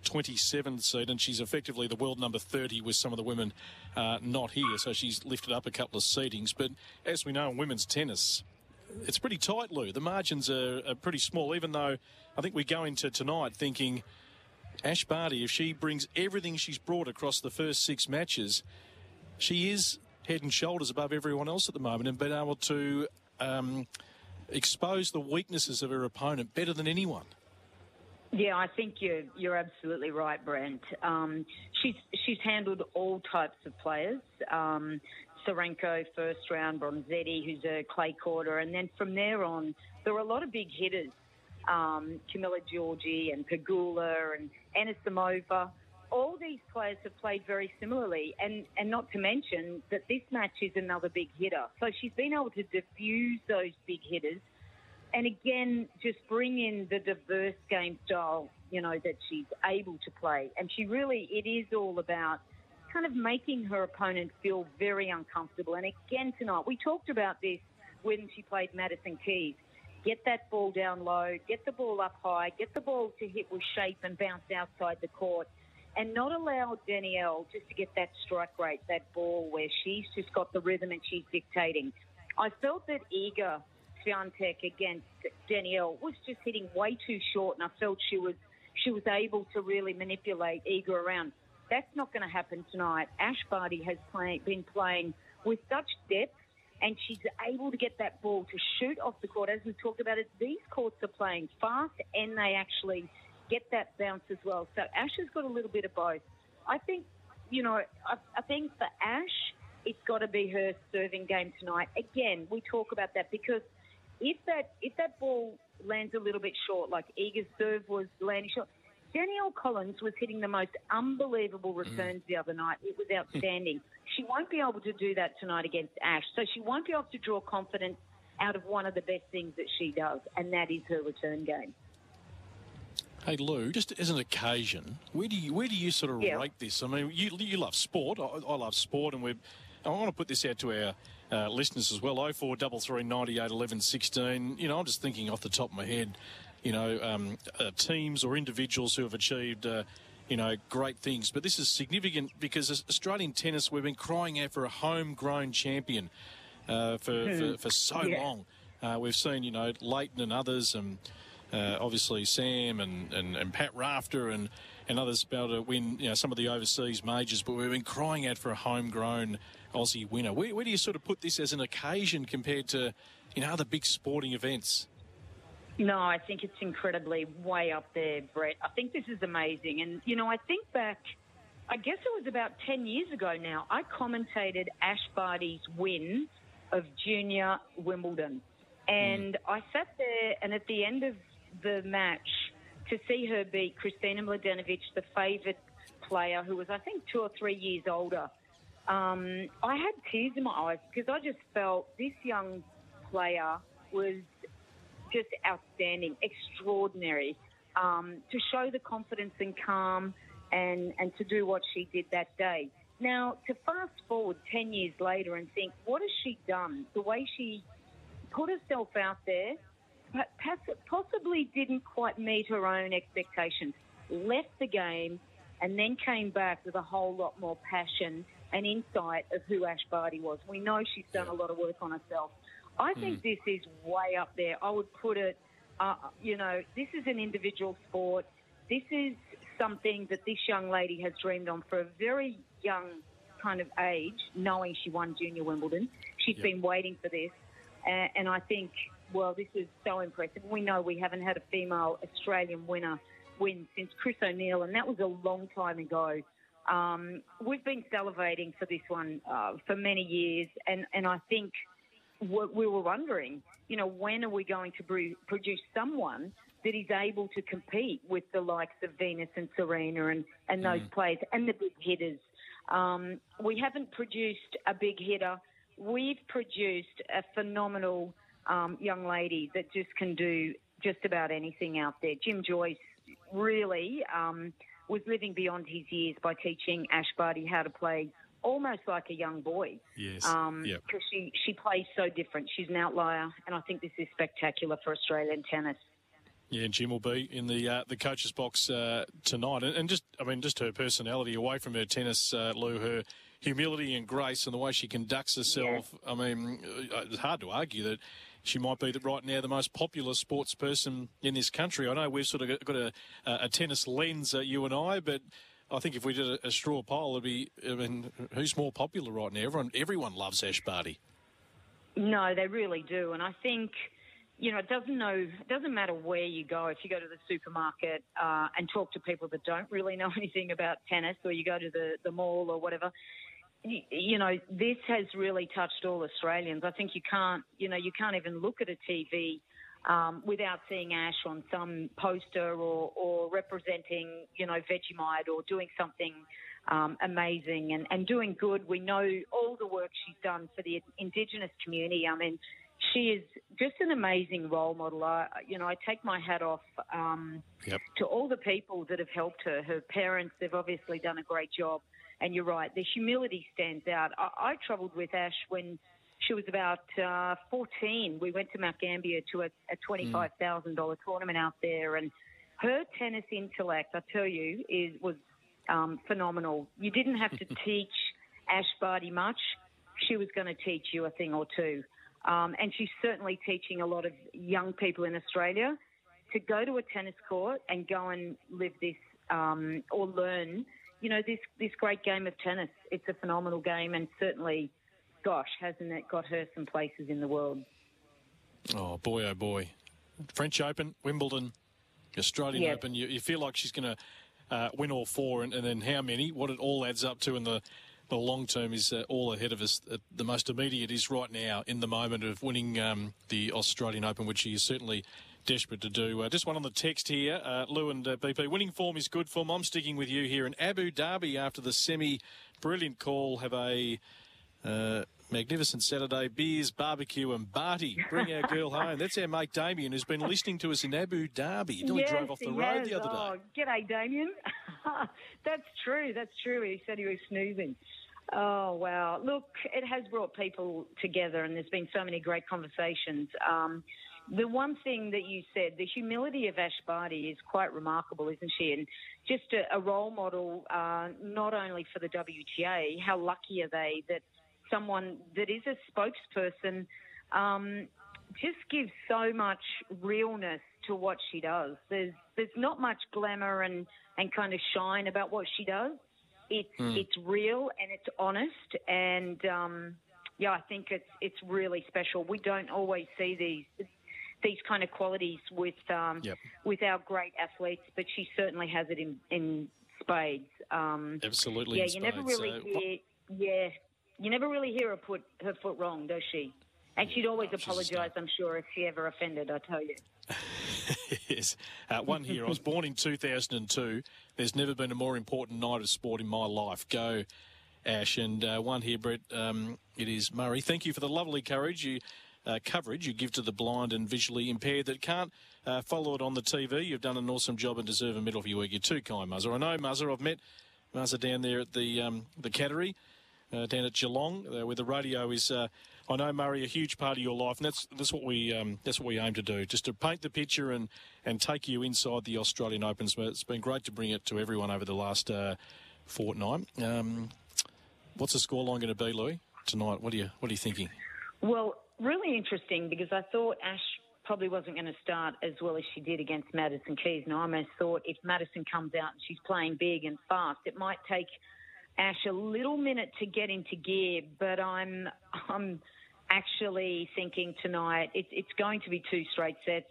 27 seed, and she's effectively the world number 30 with some of the women not here. So she's lifted up a couple of seedings. But as we know in women's tennis, it's pretty tight, Lou. The margins are pretty small, even though I think we go into tonight thinking Ash Barty, if she brings everything she's brought across the first 6 matches, she is head and shoulders above everyone else at the moment and been able to expose the weaknesses of her opponent better than anyone. Yeah, I think you're absolutely right, Brent. She's handled all types of players. Sarenko, first round, Bronzetti, who's a clay courter, and then from there on, there were a lot of big hitters. Camilla Giorgi and Pegula and Anisimova. All these players have played very similarly, and not to mention that this match is another big hitter. So she's been able to diffuse those big hitters and, again, just bring in the diverse game style, that she's able to play. And it is all about kind of making her opponent feel very uncomfortable. And, again, tonight, we talked about this when she played Madison Keys. Get that ball down low, get the ball up high, get the ball to hit with shape and bounce outside the court, and not allow Danielle just to get that strike rate, that ball where she's just got the rhythm and she's dictating. I felt that Iga Swiatek against Danielle was just hitting way too short, and I felt she was able to really manipulate Iga around. That's not going to happen tonight. Ash Barty has been playing with such depth, and she's able to get that ball to shoot off the court. As we talked about it, these courts are playing fast and they actually get that bounce as well. So Ash has got a little bit of both. I think, I think for Ash, it's got to be her serving game tonight. Again, we talk about that because if that ball lands a little bit short, like Iga's serve was landing short, Danielle Collins was hitting the most unbelievable returns the other night. It was outstanding. She won't be able to do that tonight against Ash, so she won't be able to draw confidence out of one of the best things that she does, and that is her return game. Hey, Lou, just as an occasion, where do you sort of rate this? I mean, you love sport. I love sport, and I want to put this out to our listeners as well. 0433 98 11 16. I'm just thinking off the top of my head, teams or individuals who have achieved, great things. But this is significant because Australian tennis, we've been crying out for a homegrown champion for so long. We've seen, Leighton and others, and obviously Sam and Pat Rafter and others be able to win, some of the overseas majors. But we've been crying out for a homegrown Aussie winner. Where do you sort of put this as an occasion compared to, other big sporting events? No, I think it's incredibly way up there, Brett. I think this is amazing. And, I think back, I guess it was about 10 years ago now, I commentated Ash Barty's win of Junior Wimbledon. And I sat there, and at the end of the match, to see her beat Kristina Mladenovic, the favoured player, who was, I think, 2 or 3 years older, I had tears in my eyes because I just felt this young player was just outstanding, extraordinary, to show the confidence and calm and to do what she did that day. Now, to fast forward 10 years later and think, what has she done? The way she put herself out there, possibly didn't quite meet her own expectations, left the game, and then came back with a whole lot more passion and insight of who Ash Barty was. We know she's done a lot of work on herself. I think this is way up there. I would put it, this is an individual sport. This is something that this young lady has dreamed on for a very young kind of age, knowing she won Junior Wimbledon. She's been waiting for this. And I think, this is so impressive. We know we haven't had a female Australian winner win since Chris O'Neill, and that was a long time ago. We've been salivating for this one for many years, and I think we were wondering, when are we going to produce someone that is able to compete with the likes of Venus and Serena and those players and the big hitters. We haven't produced a big hitter. We've produced a phenomenal young lady that just can do just about anything out there. Jim Joyce really was living beyond his years by teaching Ash Barty how to play almost like a young boy. Yes. Because she plays so different. She's an outlier, and I think this is spectacular for Australian tennis. Yeah, and Jim will be in the coach's box tonight, and just her personality away from her tennis, Lou, her humility and grace, and the way she conducts herself. Yeah. I mean, it's hard to argue that she might be right now the most popular sports person in this country. I know we've sort of got a tennis lens, you and I, but I think if we did a straw poll, it'd be, who's more popular right now? Everyone loves Ash Barty. No, they really do, and I think, it doesn't matter where you go. If you go to the supermarket and talk to people that don't really know anything about tennis, or you go to the mall or whatever, this has really touched all Australians. I think you can't even look at a TV without seeing Ash on some poster or representing, Vegemite or doing something amazing and doing good. We know all the work she's done for the Indigenous community. I mean, she is just an amazing role model. I take my hat off to all the people that have helped her. Her parents, they've obviously done a great job. And you're right, the humility stands out. I travelled with Ash when she was about 14. We went to Mount Gambier to a $25,000 tournament out there. And her tennis intellect, I tell you, was phenomenal. You didn't have to teach Ash Barty much. She was going to teach you a thing or two. And she's certainly teaching a lot of young people in Australia to go to a tennis court and go and live this or learn, this great game of tennis. It's a phenomenal game, and certainly, gosh, hasn't it got her some places in the world? Oh, boy. French Open, Wimbledon, Australian Open. You feel like she's going to win all four, and then how many? What it all adds up to in the long term is all ahead of us. The most immediate is right now in the moment of winning the Australian Open, which she is certainly desperate to do. Just one on the text here, Lou and BP. Winning form is good form. I'm sticking with you here. In Abu Dhabi, after the semi-brilliant call, have a magnificent Saturday. Beers, barbecue and Barty. Bring our girl home. That's our mate Damien, who's been listening to us in Abu Dhabi. He nearly drove off the road the other day. G'day, Damien. That's true. He said he was snoozing. Oh, wow. Look, it has brought people together, and there's been so many great conversations. The one thing that you said, the humility of Ash Barty is quite remarkable, isn't she? And just a role model, not only for the WTA, how lucky are they that someone that is a spokesperson just gives so much realness to what she does. There's not much glamour and kind of shine about what she does. It's real and it's honest, and I think it's really special. We don't always see these kind of qualities with our great athletes, but she certainly has it in spades. Absolutely, yeah. In You never spades. you never really hear her put her foot wrong, does she? And she'd always apologise, I'm sure, if she ever offended, I tell you. Yes. One here. I was born in 2002. There's never been a more important night of sport in my life. Go, Ash. And one here, Brett. It is Murray. Thank you for the lovely coverage you give to the blind and visually impaired that can't follow it on the TV. You've done an awesome job and deserve a medal for your work. You're too kind, Muzzer. I know, Muzzer. I've met Muzzer down there at the Cattery, down at Geelong, where the radio is. I know, Murray, a huge part of your life, and that's what we aim to do, just to paint the picture and take you inside the Australian Open. It's been great to bring it to everyone over the last fortnight. What's the scoreline going to be, Louis, tonight? What are you thinking? Well, really interesting, because I thought Ash probably wasn't going to start as well as she did against Madison Keys. Now, I almost thought if Madison comes out and she's playing big and fast, it might take Ash a little minute to get into gear, but I'm actually thinking tonight it's going to be two straight sets.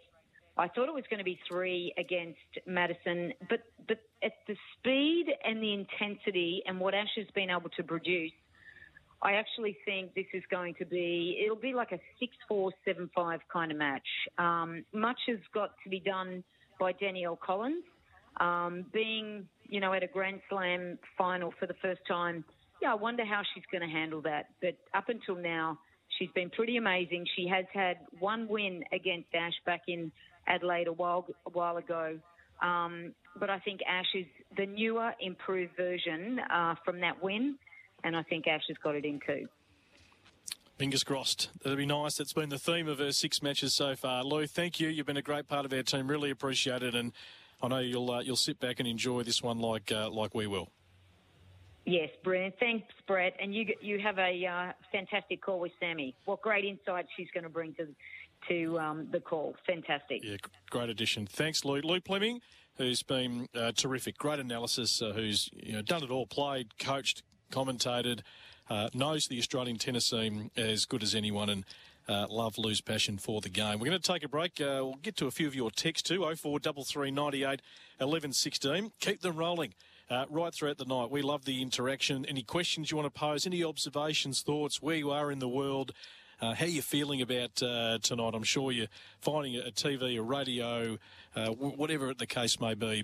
I thought it was going to be 3 against Madison, but at the speed and the intensity and what Ash has been able to produce, I actually think this is going to be, it'll be like a 6-4, 7-5 kind of match. Much has got to be done by Danielle Collins. Being, at a Grand Slam final for the first time, I wonder how she's going to handle that. But up until now, she's been pretty amazing. She has had one win against Ash back in Adelaide a while ago. But I think Ash is the newer, improved version from that win. And I think Ash has got it in too. Fingers crossed. That'll be nice. That's been the theme of her 6 matches so far. Lou, thank you. You've been a great part of our team. Really appreciate it. And I know you'll sit back and enjoy this one like we will. Yes, brilliant. Thanks, Brett. And you have a fantastic call with Sammy. What great insight she's going to bring to the call. Fantastic. Yeah, great addition. Thanks, Lou. Lou Fleming, who's been terrific. Great analysis, who's done it all, played, coached, commentated, knows the Australian tennis scene as good as anyone, and love Lou's passion for the game. We're going to take a break. We'll get to a few of your texts too, 0433 98 11 16. Keep them rolling right throughout the night. We love the interaction. Any questions you want to pose, any observations, thoughts, where you are in the world, how you're feeling about tonight. I'm sure you're finding a TV, a radio, whatever the case may be,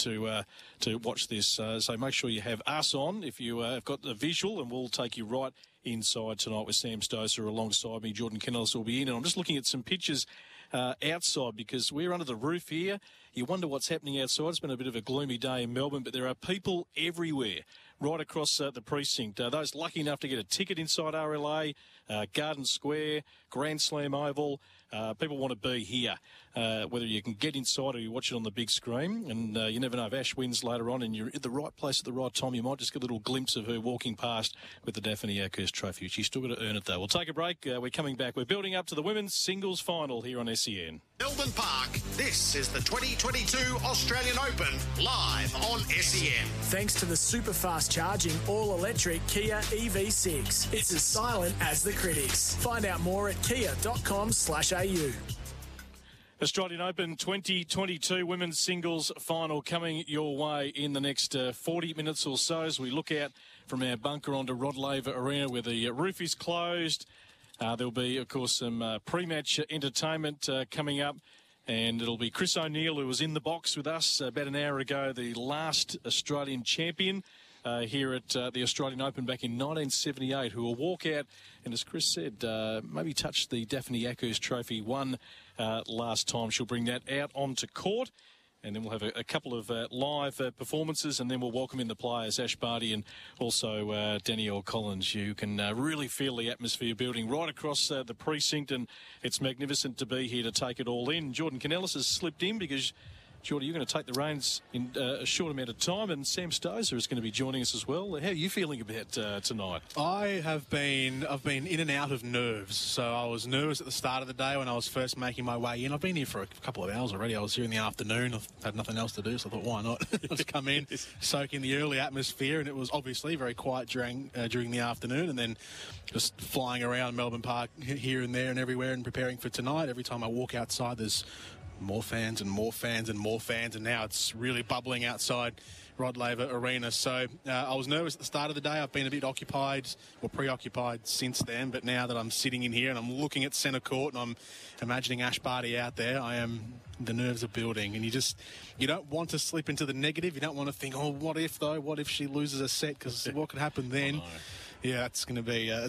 to watch this. So make sure you have us on if you have got the visual, and we'll take you right inside tonight with Sam Stosur alongside me. Jordan Kennellis will be in, and I'm just looking at some pictures outside because we're under the roof here. You wonder what's happening outside. It's been a bit of a gloomy day in Melbourne, but there are people everywhere right across the precinct. Those lucky enough to get a ticket inside RLA, Garden Square, Grand Slam Oval. People want to be here, whether you can get inside or you watch it on the big screen. And you never know, if Ash wins later on and you're at the right place at the right time, you might just get a little glimpse of her walking past with the Daphne Akhurst Trophy. She's still got to earn it, though. We'll take a break. We're coming back. We're building up to the women's singles final here on SEN. Melbourne Park, this is the 2022 Australian Open, live on SEN. Thanks to the super fast charging all-electric Kia EV6. It's as silent as the critics. Find out more at kia.com/au. Australian Open 2022 women's singles final coming your way in the next 40 minutes or so as we look out from our bunker onto Rod Laver Arena where the roof is closed. There'll be, of course, some pre-match entertainment coming up, and it'll be Chris O'Neill, who was in the box with us about an hour ago, the last Australian champion here at the Australian Open back in 1978, who will walk out and, as Chris said, maybe touch the Daphne Akhurst Trophy one last time. She'll bring that out onto court. And then we'll have a couple of live performances, and then we'll welcome in the players, Ash Barty and also Danielle Collins. You can really feel the atmosphere building right across the precinct, and it's magnificent to be here to take it all in. Jordan Kennellis has slipped in because, Jordan, you're going to take the reins in a short amount of time, and Sam Stosur is going to be joining us as well. How are you feeling about tonight? I've been in and out of nerves. So I was nervous at the start of the day when I was first making my way in. I've been here for a couple of hours already. I was here in the afternoon. I've had nothing else to do, so I thought, why not? Just come in, soak in the early atmosphere, and it was obviously very quiet during the afternoon, and then just flying around Melbourne Park here and there and everywhere and preparing for tonight. Every time I walk outside, there's more fans and more fans and more fans, and now it's really bubbling outside Rod Laver Arena. So I was nervous at the start of the day. I've been a bit preoccupied since then, but now that I'm sitting in here and I'm looking at centre court and I'm imagining Ash Barty out there, the nerves are building, and you don't want to slip into the negative. You don't want to think, oh, what if though? What if she loses a set? Because what could happen then? Yeah, it's going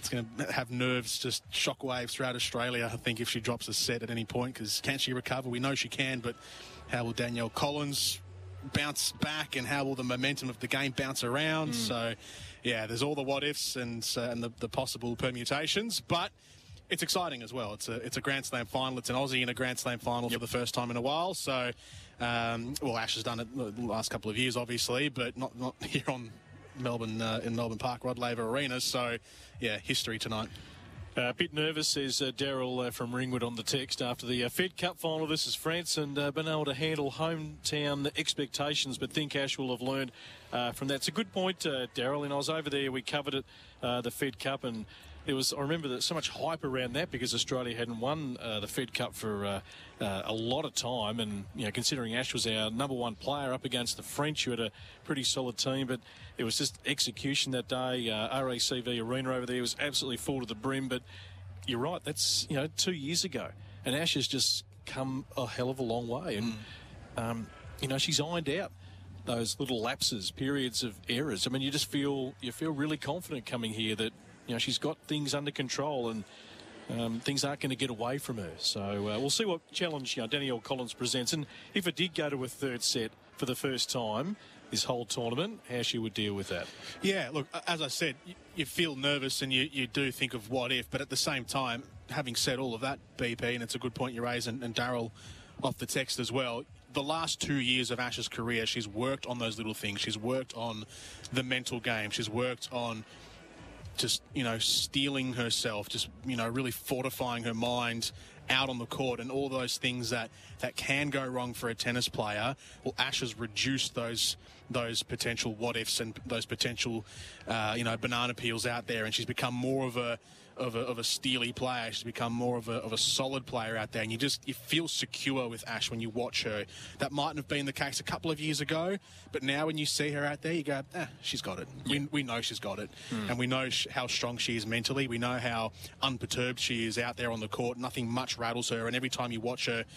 to have nerves, just shockwaves throughout Australia, I think, if she drops a set at any point, because can she recover? We know she can, but how will Danielle Collins bounce back, and how will the momentum of the game bounce around? So, yeah, there's all the what-ifs and the possible permutations, but it's exciting as well. It's a Grand Slam final. It's an Aussie in a Grand Slam final for the first time in a while. So, Ash has done it the last couple of years, obviously, but not here on Melbourne in Melbourne Park, Rod Laver Arena. So, yeah, history tonight. A bit nervous, says Daryl from Ringwood on the text, after the Fed Cup final versus France, and been able to handle hometown expectations, but think Ash will have learned from that. It's a good point, Daryl, and I was over there, we covered it, the Fed Cup, and I remember there's so much hype around that because Australia hadn't won the Fed Cup for a lot of time, and considering Ash was our number one player up against the French, who had a pretty solid team, but it was just execution that day. RACV Arena over there was absolutely full to the brim, but you're right, that's 2 years ago, and Ash has just come a hell of a long way, and she's ironed out those little lapses, periods of errors. I mean, you feel really confident coming here that she's got things under control, and things aren't going to get away from her. So we'll see what challenge Danielle Collins presents, and if it did go to a third set for the first time this whole tournament, how she would deal with that. Yeah, look, as I said, you feel nervous and you do think of what if, but at the same time, having said all of that, BP, and it's a good point you raise, and Daryl off the text as well, the last 2 years of Ash's career, she's worked on those little things. She's worked on the mental game. She's worked on just, steeling herself, just, really fortifying her mind out on the court, and all those things that can go wrong for a tennis player. Well, Ash has reduced those potential what-ifs and those potential, banana peels out there, and she's become more of a steely player. She's become more of a solid player out there, and you feel secure with Ash when you watch her. That mightn't have been the case a couple of years ago, but now when you see her out there, you go, she's got it. Yeah. We know she's got it, and we know how strong she is mentally. We know how unperturbed she is out there on the court. Nothing much rattles her, and every time you watch her,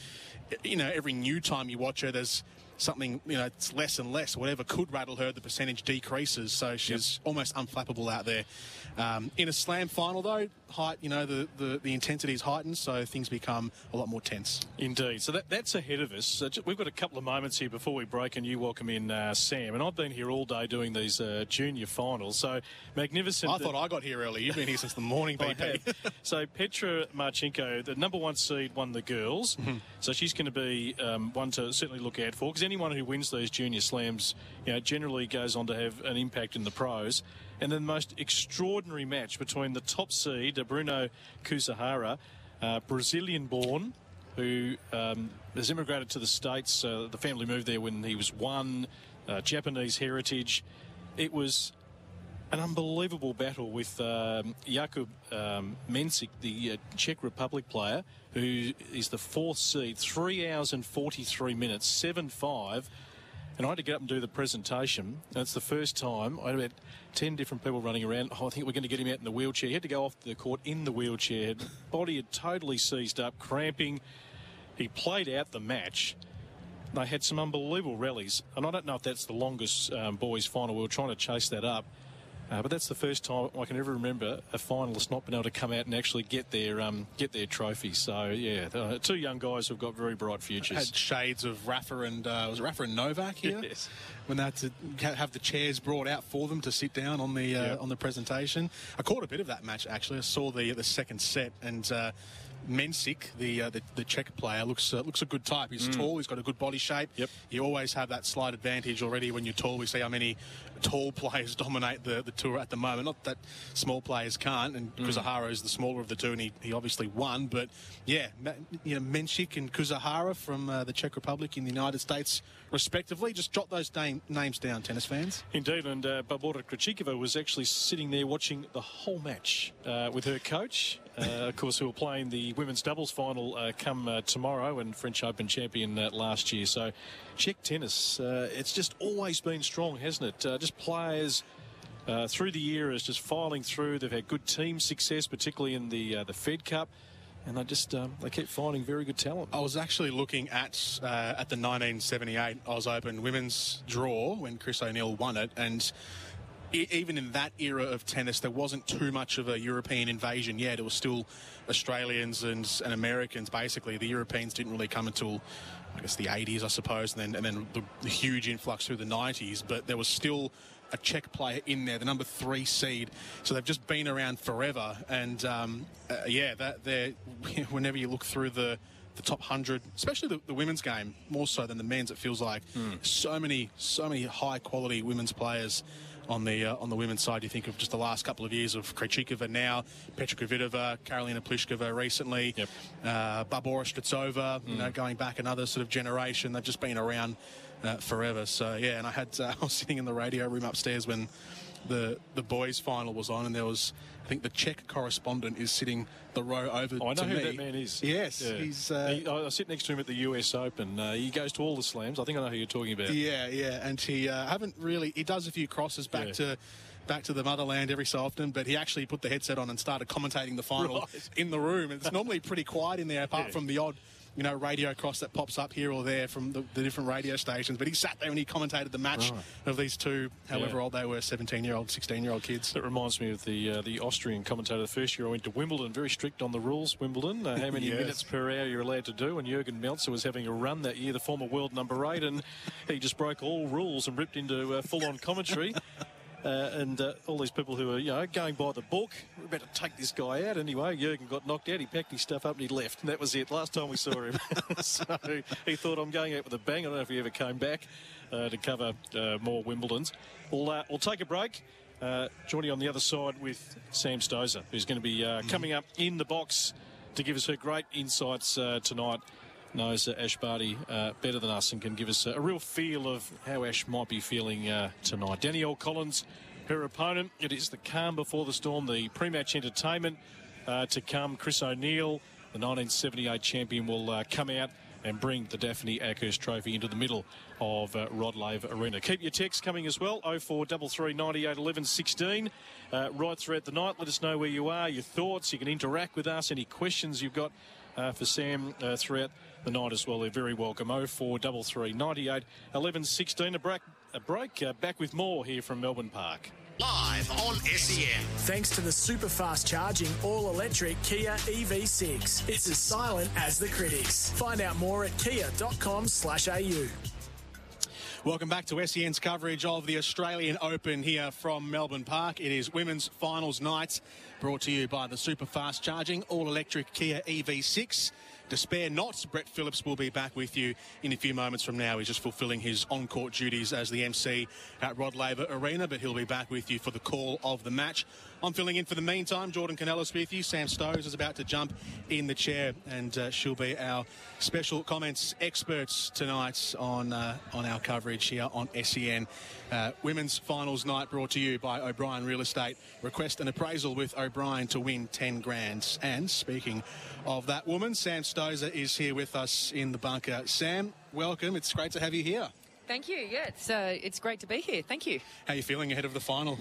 every new time you watch her, there's something, it's less and less. Whatever could rattle her, the percentage decreases. So she's almost unflappable out there. In a slam final, though, height, the intensity is heightened, so things become a lot more tense. Indeed. So that's ahead of us. We've got a couple of moments here before we break, and you welcome in Sam. And I've been here all day doing these junior finals. So magnificent. I thought I got here early. You've been here since the morning, BP. So Petra Marchenko, the number one seed, won the girls. So she's going to be one to certainly look out for, because anyone who wins these junior slams, generally goes on to have an impact in the pros. And then the most extraordinary match between the top seed, Bruno Kuzahara, Brazilian-born, who has immigrated to the States. The family moved there when he was one, Japanese heritage. It was an unbelievable battle with Jakub Mensik, the Czech Republic player, who is the fourth seed, 3 hours and 43 minutes, 7-5. And I had to get up and do the presentation. That's the first time. I had about 10 different people running around. I think we're going to get him out in the wheelchair. He had to go off the court in the wheelchair. His body had totally seized up, cramping. He played out the match. They had some unbelievable rallies. And I don't know if that's the longest boys' final. We were trying to chase that up. But that's the first time I can ever remember a finalist not being able to come out and actually get their trophy. So, yeah, two young guys who've got very bright futures. Had shades of Rafa and, was it Rafa and Novak here? Yes. When they had to have the chairs brought out for them to sit down on the presentation. I caught a bit of that match, actually. I saw the second set, and Mensik, the Czech player, looks a good type. He's tall. He's got a good body shape. Yep. You always have that slight advantage already when you're tall. We see how many tall players dominate the tour at the moment. Not that small players can't, and Kuzahara is the smaller of the two, and he obviously won. But yeah, Mensik and Kuzahara from the Czech Republic in the United States, respectively. Just jot those names down, tennis fans. Indeed, and Barbora Krejcikova was actually sitting there watching the whole match with her coach, of course, who were playing the women's doubles final come tomorrow, and French Open champion last year. So Czech tennis, it's just always been strong, hasn't it? Just players through the year is just filing through. They've had good team success, particularly in the Fed Cup. And they keep finding very good talent. I was actually looking at the 1978 Oz Open women's draw when Chris O'Neill won it, and even in that era of tennis, there wasn't too much of a European invasion yet. It was still Australians and Americans, basically. The Europeans didn't really come until, I guess, the 80s, I suppose, and then the huge influx through the 90s. But there was still a Czech player in there, the number 3 seed. So they've just been around forever. And, whenever you look through the top 100, especially the women's game, more so than the men's, it feels like so many high-quality women's players on the women's side. You think of just the last couple of years of Krejcikova now, Petra Kvitova, Karolina Pliskova recently, Barbora Strycova, going back another sort of generation. They've just been around forever. So, yeah, and I was sitting in the radio room upstairs when the boys' final was on, and there was, I think the Czech correspondent is sitting the row over to me. I know who that man is. Yes. Yeah. He's, I sit next to him at the US Open. He goes to all the slams. I think I know who you're talking about. Yeah, and he he does a few crosses back to the motherland every so often, but he actually put the headset on and started commentating the final in the room. And it's normally pretty quiet in there, apart from the odd radio cross that pops up here or there from the different radio stations. But he sat there and he commentated the match of these two, however old they were, 17-year-old, 16-year-old kids. That reminds me of the Austrian commentator. The first year I went to Wimbledon, very strict on the rules, Wimbledon, how many minutes per hour you're allowed to do. And Jürgen Meltzer was having a run that year, the former world number 8, and he just broke all rules and ripped into full-on commentary. And all these people who are, going by the book, we're about to take this guy out. Anyway, Jürgen got knocked out. He packed his stuff up and he left. And that was it. Last time we saw him. So he thought, I'm going out with a bang. I don't know if he ever came back to cover more Wimbledons. We'll take a break. Joining on the other side with Sam Stosur, who's going to be coming up in the box to give us her great insights tonight. Knows Ash Barty better than us and can give us a real feel of how Ash might be feeling tonight. Danielle Collins, her opponent. It is the calm before the storm, the pre-match entertainment to come. Chris O'Neill, the 1978 champion, will come out and bring the Daphne Ackhurst Trophy into the middle of Rod Laver Arena. Keep your texts coming as well, 0433 98 11 16. Right throughout the night, let us know where you are, your thoughts. You can interact with us, any questions you've got for Sam throughout the night as well. They're very welcome. 0433 98 11 16. A break. Back with more here from Melbourne Park. Live on SEN. Thanks to the super fast charging all-electric Kia EV6. It's as silent as the critics. Find out more at kia.com/au. Welcome back to SEN's coverage of the Australian Open here from Melbourne Park. It is women's finals night, brought to you by the super fast charging all-electric Kia EV6. Despair not, Brett Phillips will be back with you in a few moments from now. He's just fulfilling his on-court duties as the MC at Rod Laver Arena, but he'll be back with you for the call of the match. I'm filling in for the meantime. Jordan Canellis with you. Sam Stowes is about to jump in the chair, and she'll be our special comments experts tonight on our coverage here on SEN. Women's finals night brought to you by O'Brien Real Estate. Request an appraisal with O'Brien to win 10 grand. And speaking of that woman, Sam Stosur is here with us in the bunker. Sam, welcome. It's great to have you here. Thank you. Yeah, it's great to be here. Thank you. How are you feeling ahead of the final?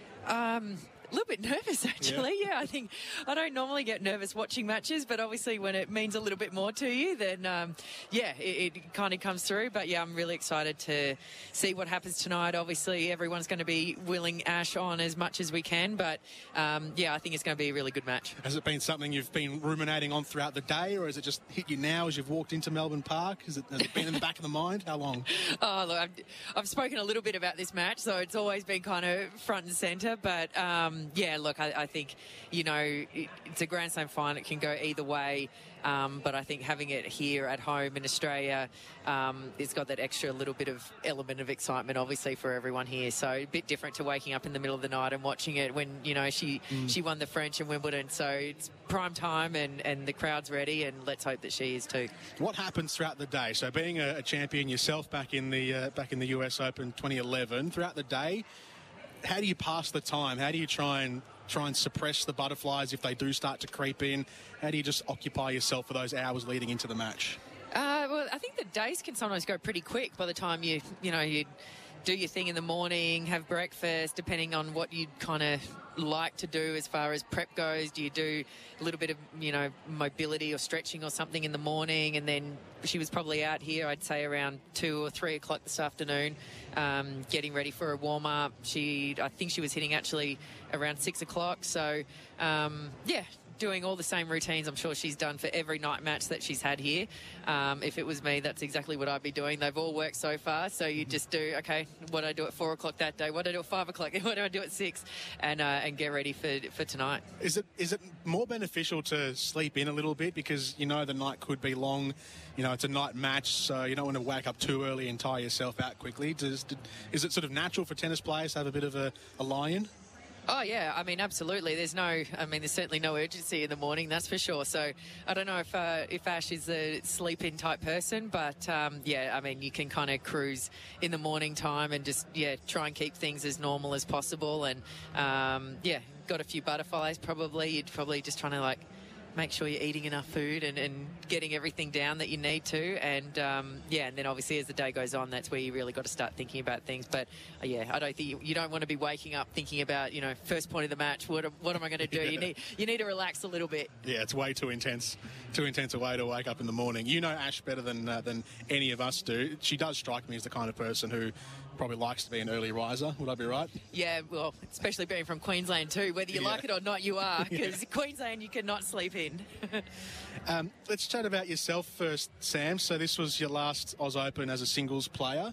A little bit nervous, actually. Yeah, I think I don't normally get nervous watching matches, but obviously when it means a little bit more to you, then, it kind of comes through. But, yeah, I'm really excited to see what happens tonight. Obviously, everyone's going to be willing Ash on as much as we can, but, I think it's going to be a really good match. Has it been something you've been ruminating on throughout the day, or has it just hit you now as you've walked into Melbourne Park? Has it been in the back of the mind? How long? Oh, look, I've spoken a little bit about this match, so it's always been kind of front and centre, but... I think, it's a Grand Slam final. It can go either way. But I think having it here at home in Australia, it's got that extra little bit of element of excitement, obviously, for everyone here. So a bit different to waking up in the middle of the night and watching it when, she won the French and Wimbledon. So it's prime time and the crowd's ready, and let's hope that she is too. What happens throughout the day? So being a champion yourself back in the US Open 2011, throughout the day, how do you pass the time? How do you try and suppress the butterflies if they do start to creep in? How do you just occupy yourself for those hours leading into the match? Well, I think the days can sometimes go pretty quick by the time you do your thing in the morning, have breakfast, depending on what you kind of like to do as far as prep goes. Do you do a little bit of, mobility or stretching or something in the morning? And then she was probably out here, I'd say, around 2 or 3 o'clock this afternoon, getting ready for a warm-up. I think she was hitting actually around 6 o'clock. So, doing all the same routines I'm sure she's done for every night match that she's had here. If it was me, that's exactly what I'd be doing. They've all worked so far. So you just do, okay, what do I do at 4 o'clock that day? What do I do at 5 o'clock? What do I do at 6? And get ready for tonight. Is it more beneficial to sleep in a little bit because the night could be long? It's a night match, so you don't want to wake up too early and tire yourself out quickly. Is it sort of natural for tennis players to have a bit of a lie-in? Oh, yeah. I mean, absolutely. There's certainly no urgency in the morning, that's for sure. So I don't know if Ash is a sleep-in type person, but, you can kind of cruise in the morning time and just, try and keep things as normal as possible. And, got a few butterflies probably. You'd probably just trying to, make sure you're eating enough food and getting everything down that you need to. And, and then obviously as the day goes on, that's where you really got to start thinking about things. But, I don't think you don't want to be waking up thinking about, first point of the match, what am I going to do? You need to relax a little bit. Yeah, it's way too intense a way to wake up in the morning. You know Ash better than any of us do. She does strike me as the kind of person who probably likes to be an early riser. Would I be right? Yeah, well, especially being from Queensland too. Whether you like it or not, you are, because Queensland you cannot sleep in. Let's chat about yourself first, Sam. So this was your last Oz Open as a singles player.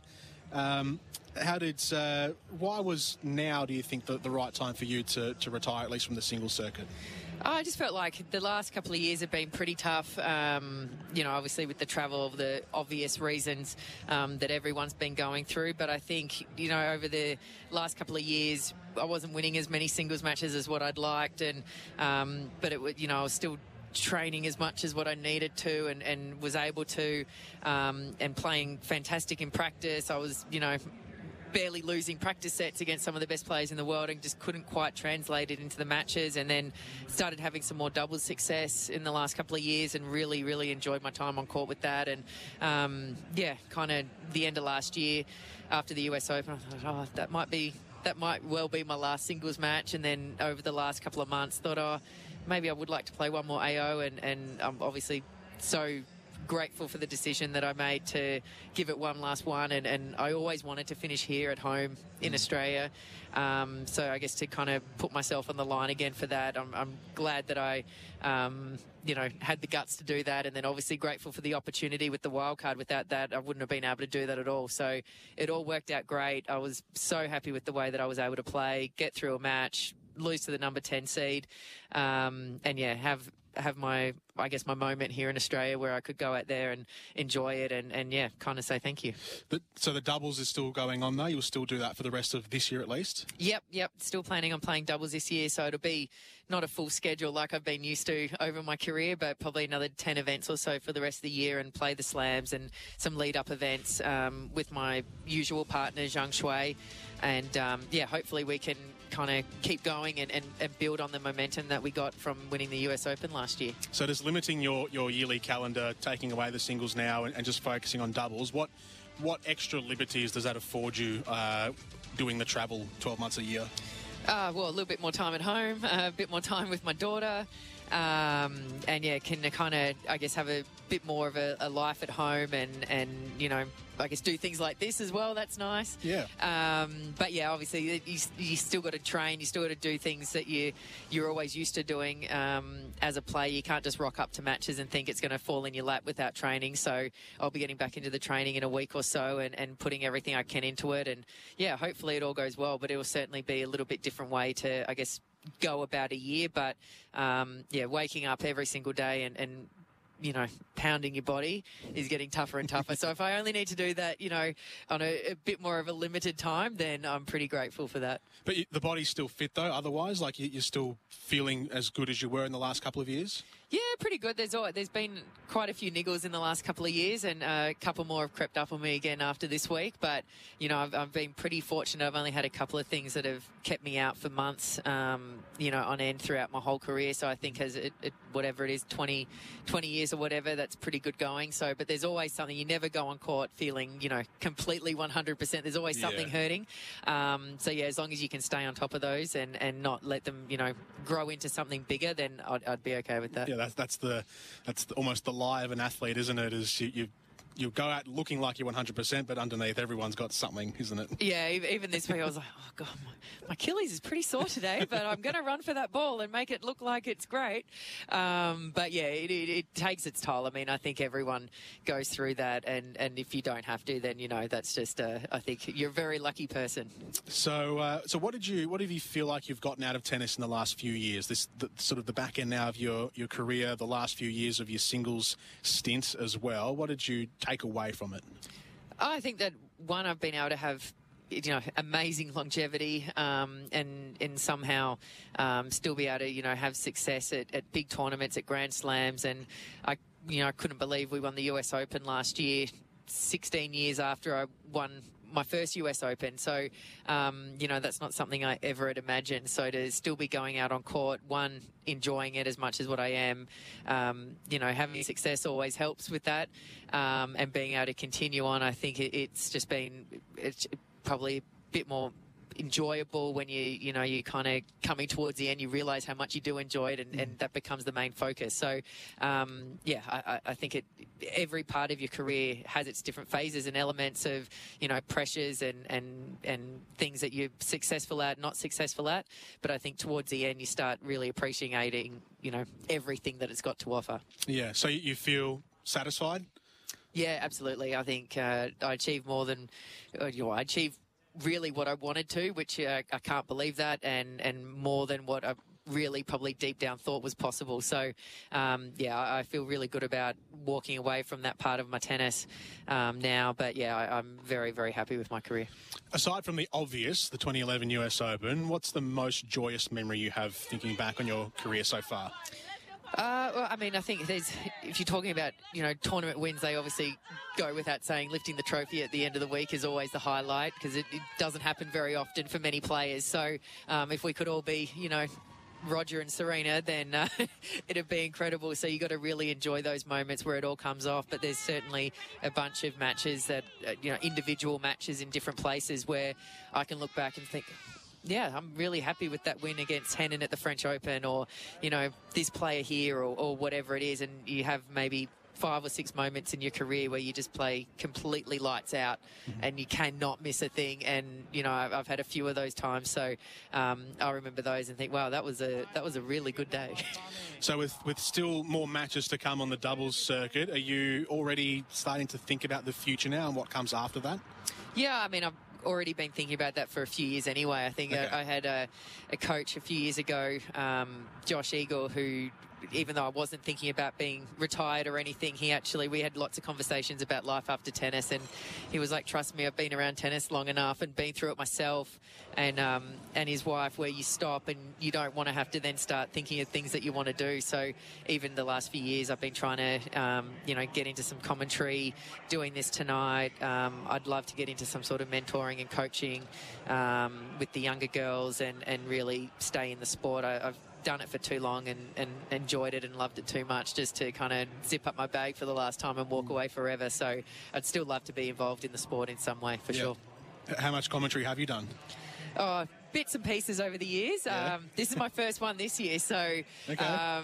Why was now, do you think, the right time for you to retire, at least from the singles circuit? I just felt like the last couple of years have been pretty tough, obviously with the travel, the obvious reasons that everyone's been going through. But I think, over the last couple of years, I wasn't winning as many singles matches as what I'd liked. And but I was still training as much as what I needed to and was able to, and playing fantastic in practice. I was, barely losing practice sets against some of the best players in the world and just couldn't quite translate it into the matches, and then started having some more doubles success in the last couple of years and really, really enjoyed my time on court with that. And kind of the end of last year after the US Open, I thought, that might well be my last singles match. And then over the last couple of months thought, maybe I would like to play one more AO, and I'm obviously so grateful for the decision that I made to give it one last one, and I always wanted to finish here at home in Australia, so I guess to kind of put myself on the line again for that, I'm glad that I had the guts to do that, and then obviously grateful for the opportunity with the wildcard. Without that, I wouldn't have been able to do that at all, so it all worked out great. I was so happy with the way that I was able to play, get through a match, lose to the number 10 seed, have my moment here in Australia where I could go out there and enjoy it and kind of say thank you. So the doubles is still going on though? You'll still do that for the rest of this year at least? Yep. Still planning on playing doubles this year, so it'll be not a full schedule like I've been used to over my career, but probably another 10 events or so for the rest of the year, and play the slams and some lead-up events with my usual partner, Zhang Shui. And hopefully we can kind of keep going and build on the momentum that we got from winning the US Open last year. So does limiting your yearly calendar, taking away the singles now and just focusing on doubles, what extra liberties does that afford you doing the travel 12 months a year? A little bit more time at home, a bit more time with my daughter, can kind of, I guess, have a bit more of a life at home and I guess do things like this as well. That's nice. Yeah. But obviously you still got to train. You still got to do things that you're always used to doing as a player. You can't just rock up to matches and think it's going to fall in your lap without training. So I'll be getting back into the training in a week or so and putting everything I can into it. And hopefully it all goes well. But it will certainly be a little bit different way to, I guess, go about a year. But waking up every single day and pounding your body is getting tougher and tougher. So if I only need to do that, on a bit more of a limited time, then I'm pretty grateful for that. But the body's still fit though, otherwise? Like you're still feeling as good as you were in the last couple of years? Yeah, pretty good. There's been quite a few niggles in the last couple of years, and a couple more have crept up on me again after this week. But, I've been pretty fortunate. I've only had a couple of things that have kept me out for months, on end throughout my whole career. So I think as whatever it is, 20 years or whatever, that's pretty good going. So, but there's always something. You never go on court feeling, completely 100%. There's always something hurting. As long as you can stay on top of those and not let them, grow into something bigger, then I'd be okay with that. Yeah, that's almost the lie of an athlete, isn't it? Is you go out looking like you're 100%, but underneath everyone's got something, isn't it? Yeah, even this week I was like, oh God, my Achilles is pretty sore today, but I'm going to run for that ball and make it look like it's great. It takes its toll. I mean, I think everyone goes through that, and if you don't have to, then that's just I think you're a very lucky person. So what have you feel like you've gotten out of tennis in the last few years? Sort of the back end now of your career, the last few years of your singles stint as well. What did you take away from it? I think that, one, I've been able to have amazing longevity, and somehow still be able to, have success at big tournaments, at Grand Slams. And I couldn't believe we won the US Open last year, 16 years after I won my first US Open. So, that's not something I ever had imagined. So to still be going out on court, enjoying it as much as what I am, having success always helps with that. And being able to continue on, I think it's probably a bit more enjoyable when you kind of coming towards the end, you realise how much you do enjoy it, and that becomes the main focus. So, I think every part of your career has its different phases and elements of, pressures and things that you're successful at, not successful at. But I think towards the end, you start really appreciating, everything that it's got to offer. Yeah. So you feel satisfied? Yeah, absolutely. I think I achieved more than I achieved really what I wanted to, which I can't believe that, and more than what I really probably deep down thought was possible. So, I feel really good about walking away from that part of my tennis now. But, I'm very, very happy with my career. Aside from the obvious, the 2011 US Open, what's the most joyous memory you have thinking back on your career so far? I think if you're talking about, tournament wins, they obviously go without saying. Lifting the trophy at the end of the week is always the highlight, because it doesn't happen very often for many players. So if we could all be, Roger and Serena, then it'd be incredible. So you got to really enjoy those moments where it all comes off. But there's certainly a bunch of matches that, individual matches in different places where I can look back and think, yeah, I'm really happy with that win against Henin at the French Open, or, this player here, or whatever it is. And you have maybe 5 or 6 moments in your career where you just play completely lights out, and you cannot miss a thing. And, I've had a few of those times. So I remember those and think, wow, that was a really good day. So with still more matches to come on the doubles circuit, are you already starting to think about the future now and what comes after that? Yeah, I've already been thinking about that for a few years anyway. I think I had a coach a few years ago, Josh Eagle, who, even though I wasn't thinking about being retired or anything, we had lots of conversations about life after tennis, and he was like, trust me, I've been around tennis long enough and been through it myself. And his wife, where you stop and you don't want to have to then start thinking of things that you want to do. So even the last few years, I've been trying to, get into some commentary, doing this tonight. I'd love to get into some sort of mentoring and coaching with the younger girls and really stay in the sport. I've done it for too long and enjoyed it and loved it too much just to kind of zip up my bag for the last time and walk away forever. So I'd still love to be involved in the sport in some way, for sure. How much commentary have you done? Oh, bits and pieces over the years. Yeah. This is my first one this year, so okay.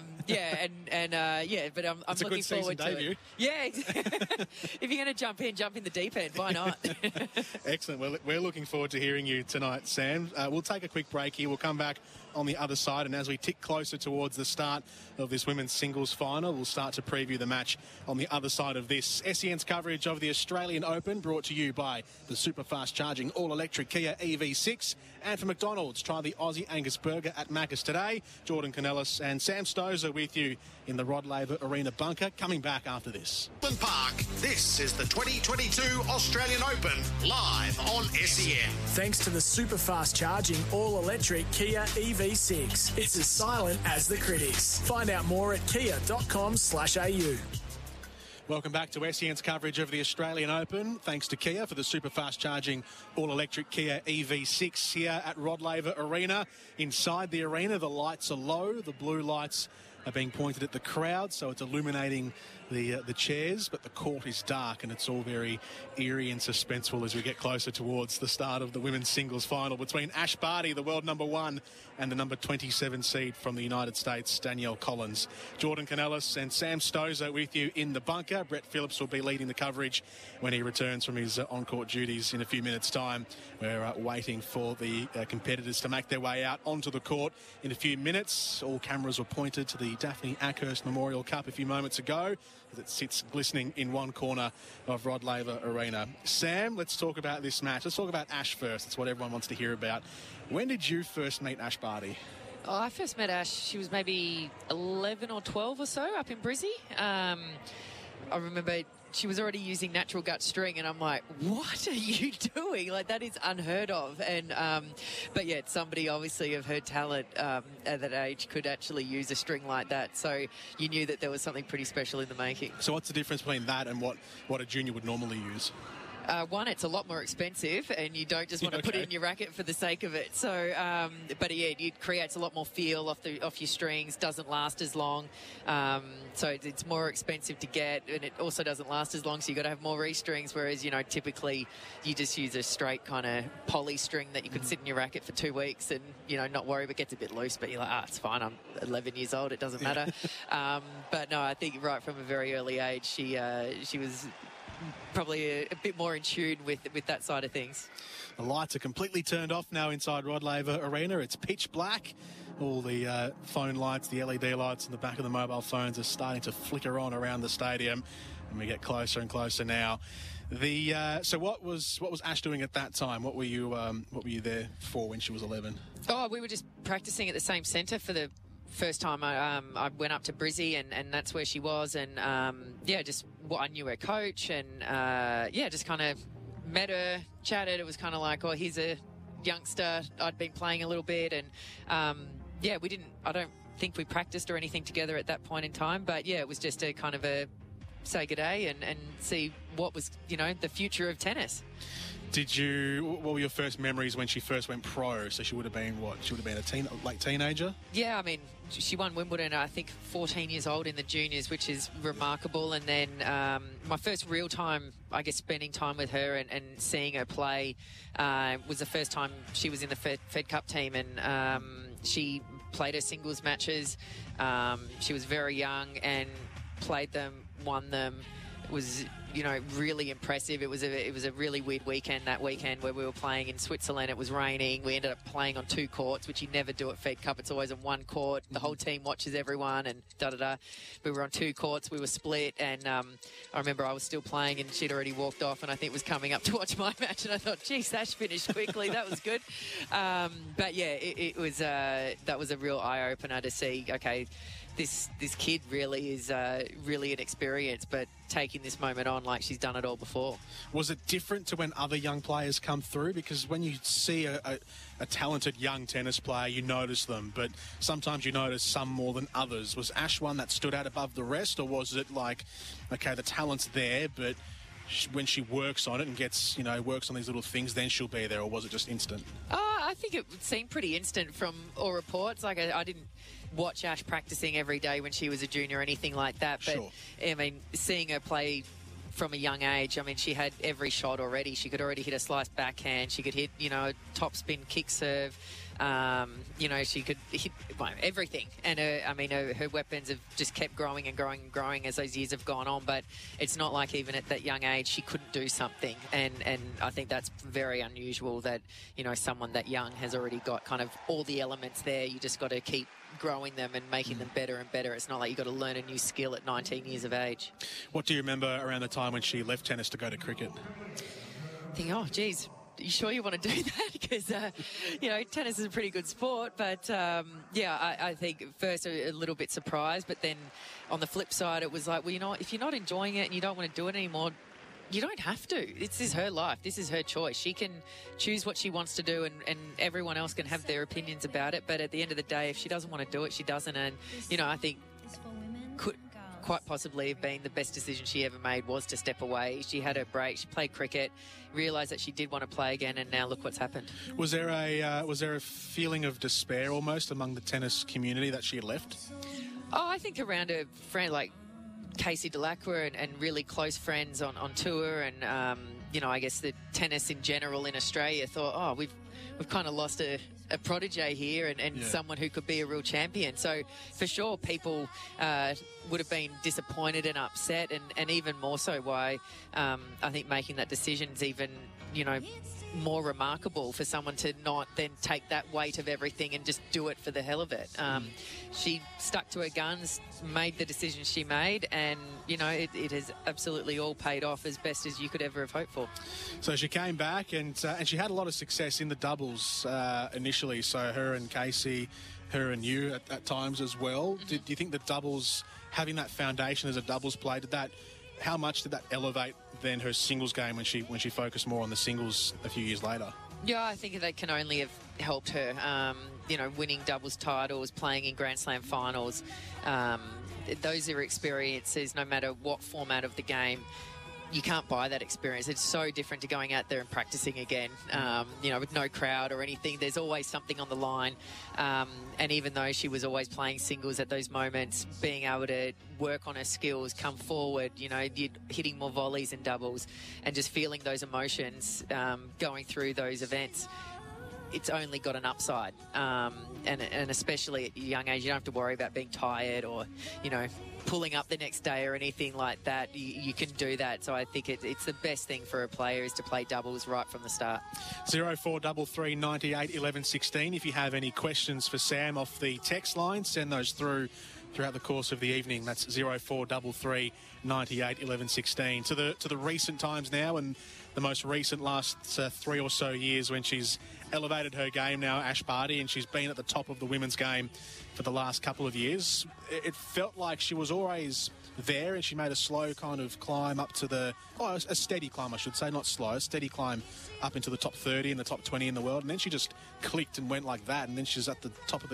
But I'm looking forward to debut. it. Yeah, if you're going to jump in the deep end, why not? Excellent. Well, we're looking forward to hearing you tonight, Sam. We'll take a quick break here. We'll come back on the other side, and as we tick closer towards the start of this women's singles final, we'll start to preview the match on the other side of this. SEN's coverage of the Australian Open, brought to you by the super fast charging all-electric Kia EV6, and for McDonald's, try the Aussie Angus Burger at Macca's today. Jordan Canellis and Sam Stosur with you in the Rod Laver Arena bunker, coming back after this. Park. This is the 2022 Australian Open, live on SEN. Thanks to the super fast charging all-electric Kia EV6. It's as silent as the critics. Find out more at kia.com/au. Welcome back to SEN's coverage of the Australian Open. Thanks to Kia for the super fast charging all-electric Kia EV6 here at Rod Laver Arena. Inside the arena, the lights are low. The blue lights are being pointed at the crowd, so it's illuminating the chairs, but the court is dark, and it's all very eerie and suspenseful as we get closer towards the start of the women's singles final between Ash Barty, the world number 1, and the number 27 seed from the United States, Danielle Collins. Jordan Canellis and Sam Stosur with you in the bunker. Brett Phillips will be leading the coverage when he returns from his on-court duties in a few minutes' time. We're waiting for the competitors to make their way out onto the court in a few minutes. All cameras were pointed to the Daphne Ackhurst Memorial Cup a few moments ago, as it sits glistening in one corner of Rod Laver Arena. Sam, let's talk about this match. Let's talk about Ash first. It's what everyone wants to hear about. When did you first meet Ash Barty? Oh, I first met Ash, she was maybe 11 or 12 or so up in Brizzy. I remember she was already using natural gut string, and I'm like, what are you doing? Like, that is unheard of. And but yeah, somebody obviously of her talent at that age could actually use a string like that. So you knew that there was something pretty special in the making. So what's the difference between that and what a junior would normally use? One, it's a lot more expensive, and you don't just want to put it in your racket for the sake of it. So, but yeah, it creates a lot more feel off your strings. Doesn't last as long, so it's more expensive to get, and it also doesn't last as long. So you got to have more restrings. Whereas typically you just use a straight kind of poly string that you could sit in your racket for 2 weeks and not worry. But it gets a bit loose. But you're like, it's fine. I'm 11 years old. It doesn't matter. But no, I think right from a very early age, she was probably a bit more in tune with that side of things. The lights are completely turned off now inside Rod Laver Arena. It's pitch black. All the phone lights, the LED lights in the back of the mobile phones are starting to flicker on around the stadium, and we get closer and closer now. So what was Ash doing at that time? What were you there for when she was 11? Oh, we were just practicing at the same centre for the first time. I went up to Brizzy, and that's where she was, and I knew her coach, and just kind of met her, chatted. It was kind of like, here's a youngster. I'd been playing a little bit, and I don't think we practiced or anything together at that point in time, but yeah, it was just a kind of a say good day and see what was the future of tennis. What were your first memories when she first went pro? So she would have been what? She would have been a late teenager? Yeah, I mean, she won Wimbledon, I think, 14 years old in the juniors, which is remarkable. And then my first real time, I guess, spending time with her and seeing her play was the first time she was in the Fed Cup team, and she played her singles matches. She was very young and played them, won them. It was really impressive. It was a really weird weekend, that weekend, where we were playing in Switzerland. It was raining. We ended up playing on 2 courts, which you never do at Fed Cup. It's always on 1 court. The whole team watches everyone, and da-da-da. We were on 2 courts. We were split, and I remember I was still playing, and she'd already walked off, and I think was coming up to watch my match, and I thought, geez, Ash finished quickly. That was good. But yeah, it was that was a real eye-opener to see, okay, this kid really is really inexperienced, but taking this moment on like she's done it all before. Was it different to when other young players come through? Because when you see a talented young tennis player, you notice them, but sometimes you notice some more than others. Was Ash one that stood out above the rest, or was it like, okay, the talent's there, but when she works on it and gets, works on these little things, then she'll be there, or was it just instant? I think it seemed pretty instant from all reports. Like, I didn't watch Ash practicing every day when she was a junior or anything like that, but sure. I mean, seeing her play from a young age, I mean, she had every shot already. She could already hit a slice backhand. She could hit, a top spin kick serve. She could hit everything. And her weapons have just kept growing and growing and growing as those years have gone on. But it's not like even at that young age she couldn't do something. And I think that's very unusual that, someone that young has already got kind of all the elements there. You just got to keep growing them and making them better and better. It's not like you've got to learn a new skill at 19 years of age. What do you remember around the time when she left tennis to go to cricket? I think, geez, are you sure you want to do that? Because, tennis is a pretty good sport. But, I think first a little bit surprised. But then on the flip side, it was like, well, if you're not enjoying it and you don't want to do it anymore, you don't have to. This is her life. This is her choice. She can choose what she wants to do, and everyone else can have their opinions about it. But at the end of the day, if she doesn't want to do it, she doesn't. And, I think could quite possibly have been the best decision she ever made was to step away. She had her break. She played cricket, realised that she did want to play again, and now look what's happened. Was there a feeling of despair almost among the tennis community that she had left? I think around her friend, like Casey Delacroix and really close friends on tour, and I guess the tennis in general in Australia thought, we've kind of lost a protege here and someone who could be a real champion. So for sure people would have been disappointed and upset, and even more so why I think making that decision is even more remarkable for someone to not then take that weight of everything and just do it for the hell of it. She stuck to her guns, made the decision she made, and it has absolutely all paid off as best as you could ever have hoped for. So she came back and she had a lot of success in the doubles initially. So her and Casey, her and you at times as well. Do you think the doubles, having that foundation as a doubles player, did that how much did that elevate then her singles game when she focused more on the singles a few years later? Yeah, I think that can only have helped her. Winning doubles titles, playing in Grand Slam finals. Those are experiences, no matter what format of the game. You can't buy that experience. It's so different to going out there and practicing again, with no crowd or anything. There's always something on the line. And even though she was always playing singles at those moments, being able to work on her skills, come forward, you're hitting more volleys and doubles and just feeling those emotions going through those events, it's only got an upside. And especially at a young age, you don't have to worry about being tired or, pulling up the next day or anything like that. You can do that. So I think it's the best thing for a player is to play doubles right from the start. 0433 98 11 16. If you have any questions for Sam off the text line, send those throughout the course of the evening. That's 0433 98 11 16. To the recent times now, and the most recent last 3 or so years when she's elevated her game now, Ash Barty, and she's been at the top of the women's game for the last couple of years. It felt like she was always there, and she made a slow kind of climb up to a steady climb, I should say, not slow, a steady climb up into the top 30 and the top 20 in the world, and then she just clicked and went like that, and then she's at the top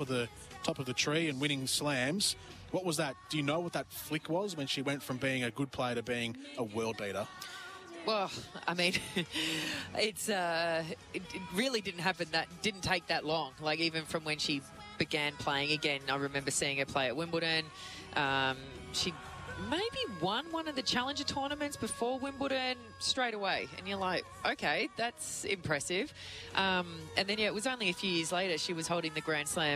of the tree and winning slams. What was that? Do you know what that flick was when she went from being a good player to being a world beater? Well, I mean, it really didn't take that long. Like, even from when she began playing again, I remember seeing her play at Wimbledon. She maybe won one of the Challenger tournaments before Wimbledon straight away. And you're like, okay, that's impressive. And then, it was only a few years later she was holding the Grand Slam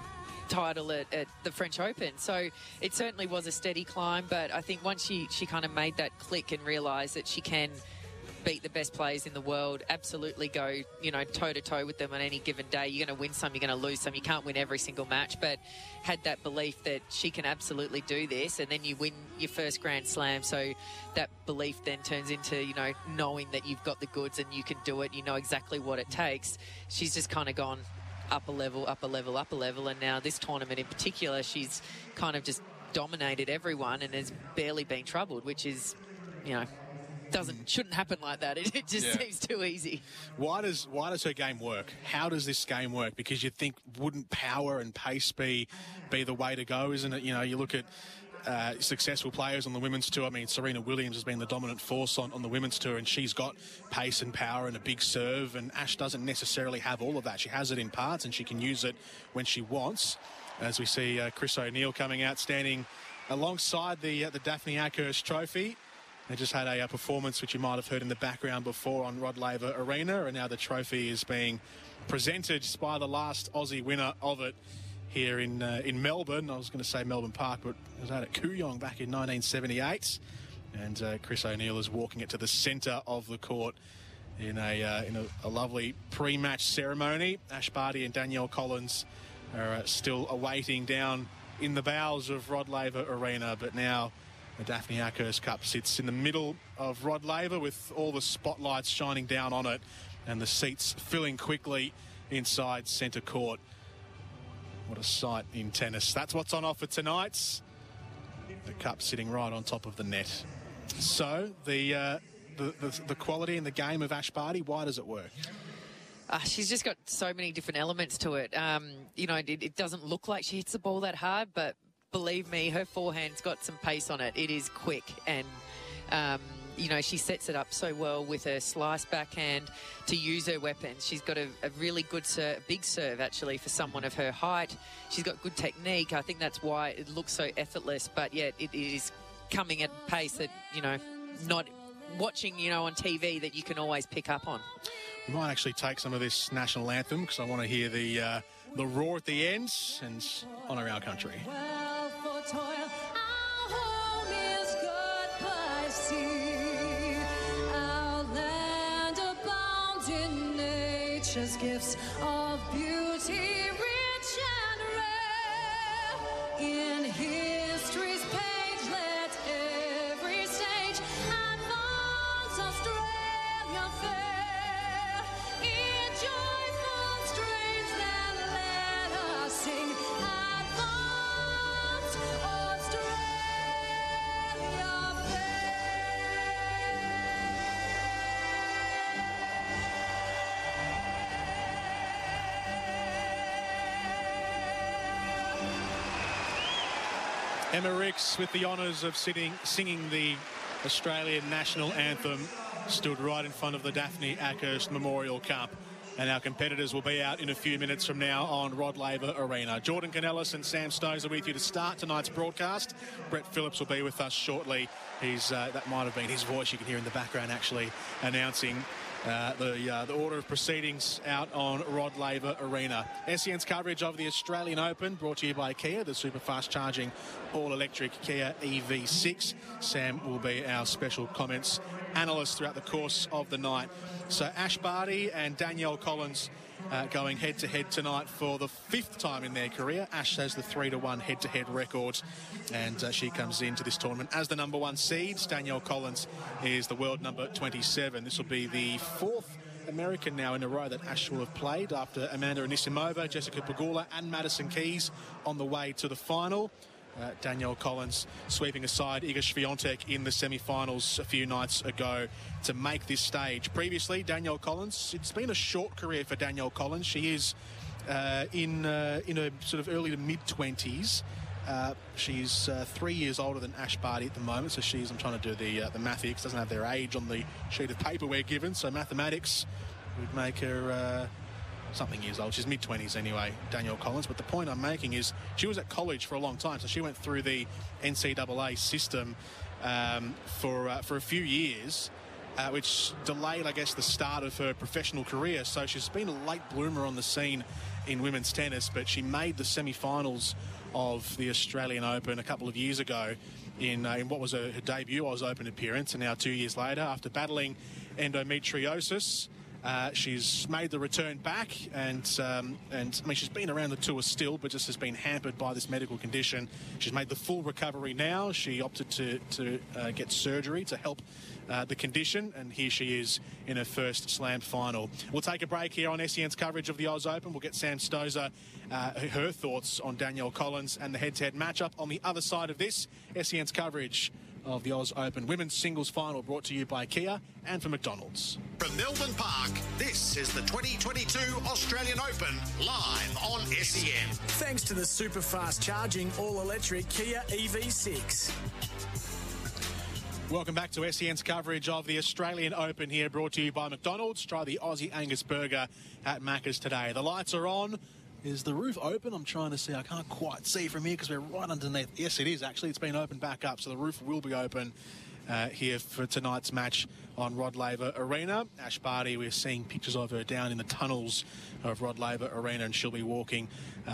title at the French Open. So it certainly was a steady climb, but I think once she kind of made that click and realised that she can beat the best players in the world, absolutely go, toe-to-toe with them on any given day. You're going to win some, you're going to lose some. You can't win every single match, but had that belief that she can absolutely do this, and then you win your first Grand Slam. So that belief then turns into, knowing that you've got the goods and you can do it, you know exactly what it takes. She's just kind of gone up a level, and now this tournament in particular, she's kind of just dominated everyone and has barely been troubled, which is, shouldn't happen like that. It just seems too easy. Why does her game work? How does this game work? Because you'd think, wouldn't power and pace be the way to go, isn't it? You look at successful players on the women's tour. I mean, Serena Williams has been the dominant force on the women's tour, and she's got pace and power and a big serve, and Ash doesn't necessarily have all of that. She has it in parts, and she can use it when she wants. As we see Chris O'Neill coming out, standing alongside the Daphne Akhurst Trophy. They just had a performance which you might have heard in the background before on Rod Laver Arena, and now the trophy is being presented by the last Aussie winner of it here in Melbourne. I was going to say Melbourne Park, but it was out at Kooyong back in 1978. And Chris O'Neill is walking it to the centre of the court in a lovely pre-match ceremony. Ash Barty and Danielle Collins are still awaiting down in the bowels of Rod Laver Arena, but now the Daphne Akhurst Cup sits in the middle of Rod Laver with all the spotlights shining down on it and the seats filling quickly inside centre court. What a sight in tennis. That's what's on offer tonight. The cup sitting right on top of the net. So the quality in the game of Ash Barty, why does it work? She's just got so many different elements to it. It doesn't look like she hits the ball that hard, but believe me, her forehand's got some pace on it. It is quick, and she sets it up so well with her slice backhand to use her weapons. She's got a really good big serve, actually, for someone of her height. She's got good technique. I think that's why it looks so effortless, but yet it is coming at pace that, not watching, on TV, that you can always pick up on. We might actually take some of this national anthem because I want to hear the roar at the end and honour our country. Toil, our home is good by sea. Our land abounds in nature's gifts of beauty, rich and rare. In history's page, let every stage advance Australia fair. In joyful strains, then let us sing. Australia fair. Emma Rix, with the honours of singing the Australian national anthem, stood right in front of the Daphne Ackhurst Memorial Cup. And our competitors will be out in a few minutes from now on Rod Laver Arena. Jordan Canellis and Sam Stowes are with you to start tonight's broadcast. Brett Phillips will be with us shortly. That might have been his voice you can hear in the background actually announcing the order of proceedings out on Rod Laver Arena. SEN's coverage of the Australian Open brought to you by Kia, the super fast charging all-electric Kia EV6. Sam will be our special comments analyst throughout the course of the night. So Ash Barty and Danielle Collins going head-to-head tonight for the 5th time in their career. Ash has the 3-1 head-to-head record, and she comes into this tournament as the number 1 seed. Danielle Collins is the world number 27. This will be the 4th American now in a row that Ash will have played, after Amanda Anisimova, Jessica Pegula and Madison Keys on the way to the final. Danielle Collins sweeping aside Iga Swiatek in the semi-finals a few nights ago to make this stage. Previously, Danielle Collins, it's been a short career for Danielle Collins. She is in her sort of early to mid-20s. She's 3 years older than Ash Barty at the moment, so I'm trying to do the math here, because doesn't have their age on the sheet of paper we're given, so mathematics would make her something years old. She's mid-20s anyway, Danielle Collins. But the point I'm making is she was at college for a long time, so she went through the NCAA system for a few years, which delayed, I guess, the start of her professional career. So she's been a late bloomer on the scene in women's tennis, but she made the semi-finals of the Australian Open a couple of years ago in what was her debut Oz Open appearance, and now 2 years later, after battling endometriosis, she's made the return back, and I mean, she's been around the tour still, but just has been hampered by this medical condition. She's made the full recovery now. She opted to get surgery to help the condition, and here she is in her first Slam final. We'll take a break here on SEN's coverage of the Oz Open. We'll get Sam Stowes her thoughts on Danielle Collins and the head-to-head matchup on the other side of this. SEN's coverage of the Oz Open Women's Singles Final, brought to you by Kia and for McDonald's. From Melbourne Park, this is the 2022 Australian Open, live on SEN. Thanks to the super fast charging all-electric Kia EV6. Welcome back to SEN's coverage of the Australian Open here, brought to you by McDonald's. Try the Aussie Angus Burger at Macca's today. The lights are on. Is the roof open? I'm trying to see. I can't quite see from here because we're right underneath. Yes, it is actually. It's been opened back up, so the roof will be open here for tonight's match on Rod Laver Arena. Ash Barty, we're seeing pictures of her down in the tunnels of Rod Laver Arena, and she'll be walking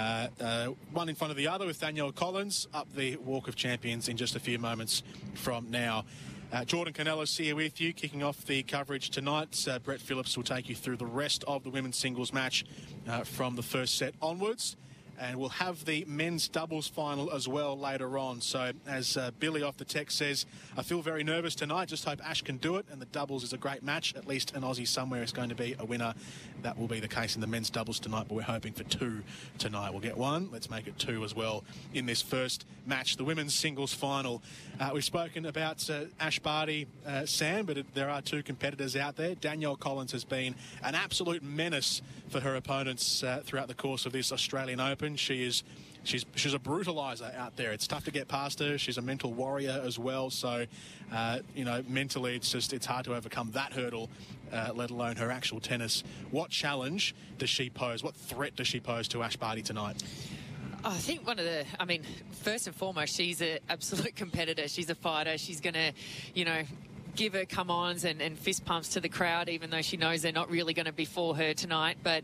one in front of the other with Danielle Collins up the Walk of Champions in just a few moments from now. Jordan Canellis here with you, kicking off the coverage tonight. Brett Phillips will take you through the rest of the women's singles match from the first set onwards. And we'll have the men's doubles final as well later on. So as Billy off the text says, I feel very nervous tonight. Just hope Ash can do it. And the doubles is a great match. At least an Aussie somewhere is going to be a winner. That will be the case in the men's doubles tonight, but we're hoping for 2 tonight. We'll get 1. Let's make it 2 as well in this first match, the women's singles final. We've spoken about Ash Barty, Sam, but there are 2 competitors out there. Danielle Collins has been an absolute menace for her opponents throughout the course of this Australian Open. She's a brutalizer out there. It's tough to get past her. She's a mental warrior as well. So, mentally, it's hard to overcome that hurdle, let alone her actual tennis. What challenge does she pose? What threat does she pose to Ash Barty tonight? I think first and foremost, she's an absolute competitor. She's a fighter. She's going to, give her come-ons and fist pumps to the crowd, even though she knows they're not really going to be for her tonight. But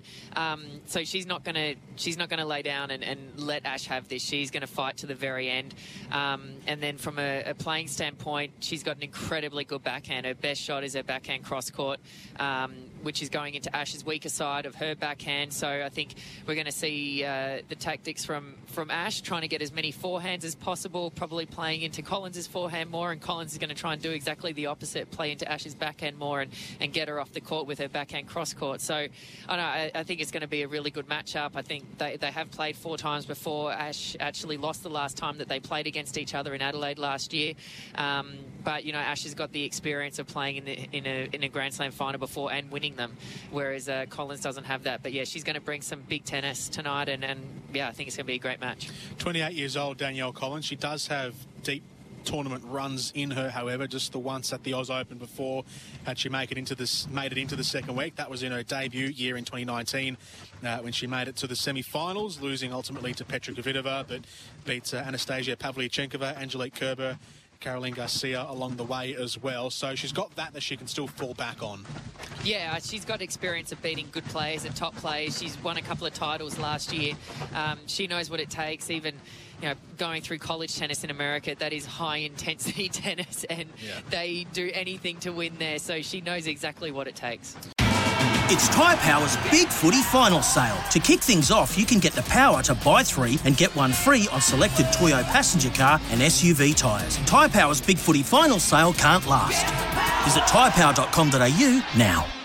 so she's not going to lay down and let Ash have this. She's going to fight to the very end. And then from a playing standpoint, she's got an incredibly good backhand. Her best shot is her backhand cross-court, which is going into Ash's weaker side of her backhand. So I think we're going to see the tactics from Ash, trying to get as many forehands as possible, probably playing into Collins' forehand more, and Collins is going to try and do exactly the opposite. opposite, play into Ash's backhand more and get her off the court with her backhand cross court. So I think it's going to be a really good matchup. I think they have played 4 times before. Ash actually lost the last time that they played against each other in Adelaide last year. But, Ash has got the experience of playing in a Grand Slam final before and winning them, whereas Collins doesn't have that. But, yeah, she's going to bring some big tennis tonight, and I think it's going to be a great match. 28 years old, Danielle Collins. She does have deep tournament runs in her, however, just the once at the Oz Open before had she made it into the second week. That was in her debut year in 2019 when she made it to the semi-finals, losing ultimately to Petra Kvitova, but beat Anastasia Pavlyuchenkova, Angelique Kerber, Caroline Garcia along the way as well. So she's got that she can still fall back on. Yeah, she's got experience of beating good players and top players. She's won a couple of titles last year. She knows what it takes, even going through college tennis in America. That is high-intensity tennis, and they do anything to win there. So she knows exactly what it takes. It's Tyre Power's Big Footy Final Sale. To kick things off, you can get the power to buy 3 and get 1 free on selected Toyo passenger car and SUV tyres. Tyre Power's Big Footy Final Sale can't last. Visit tyrepower.com.au now.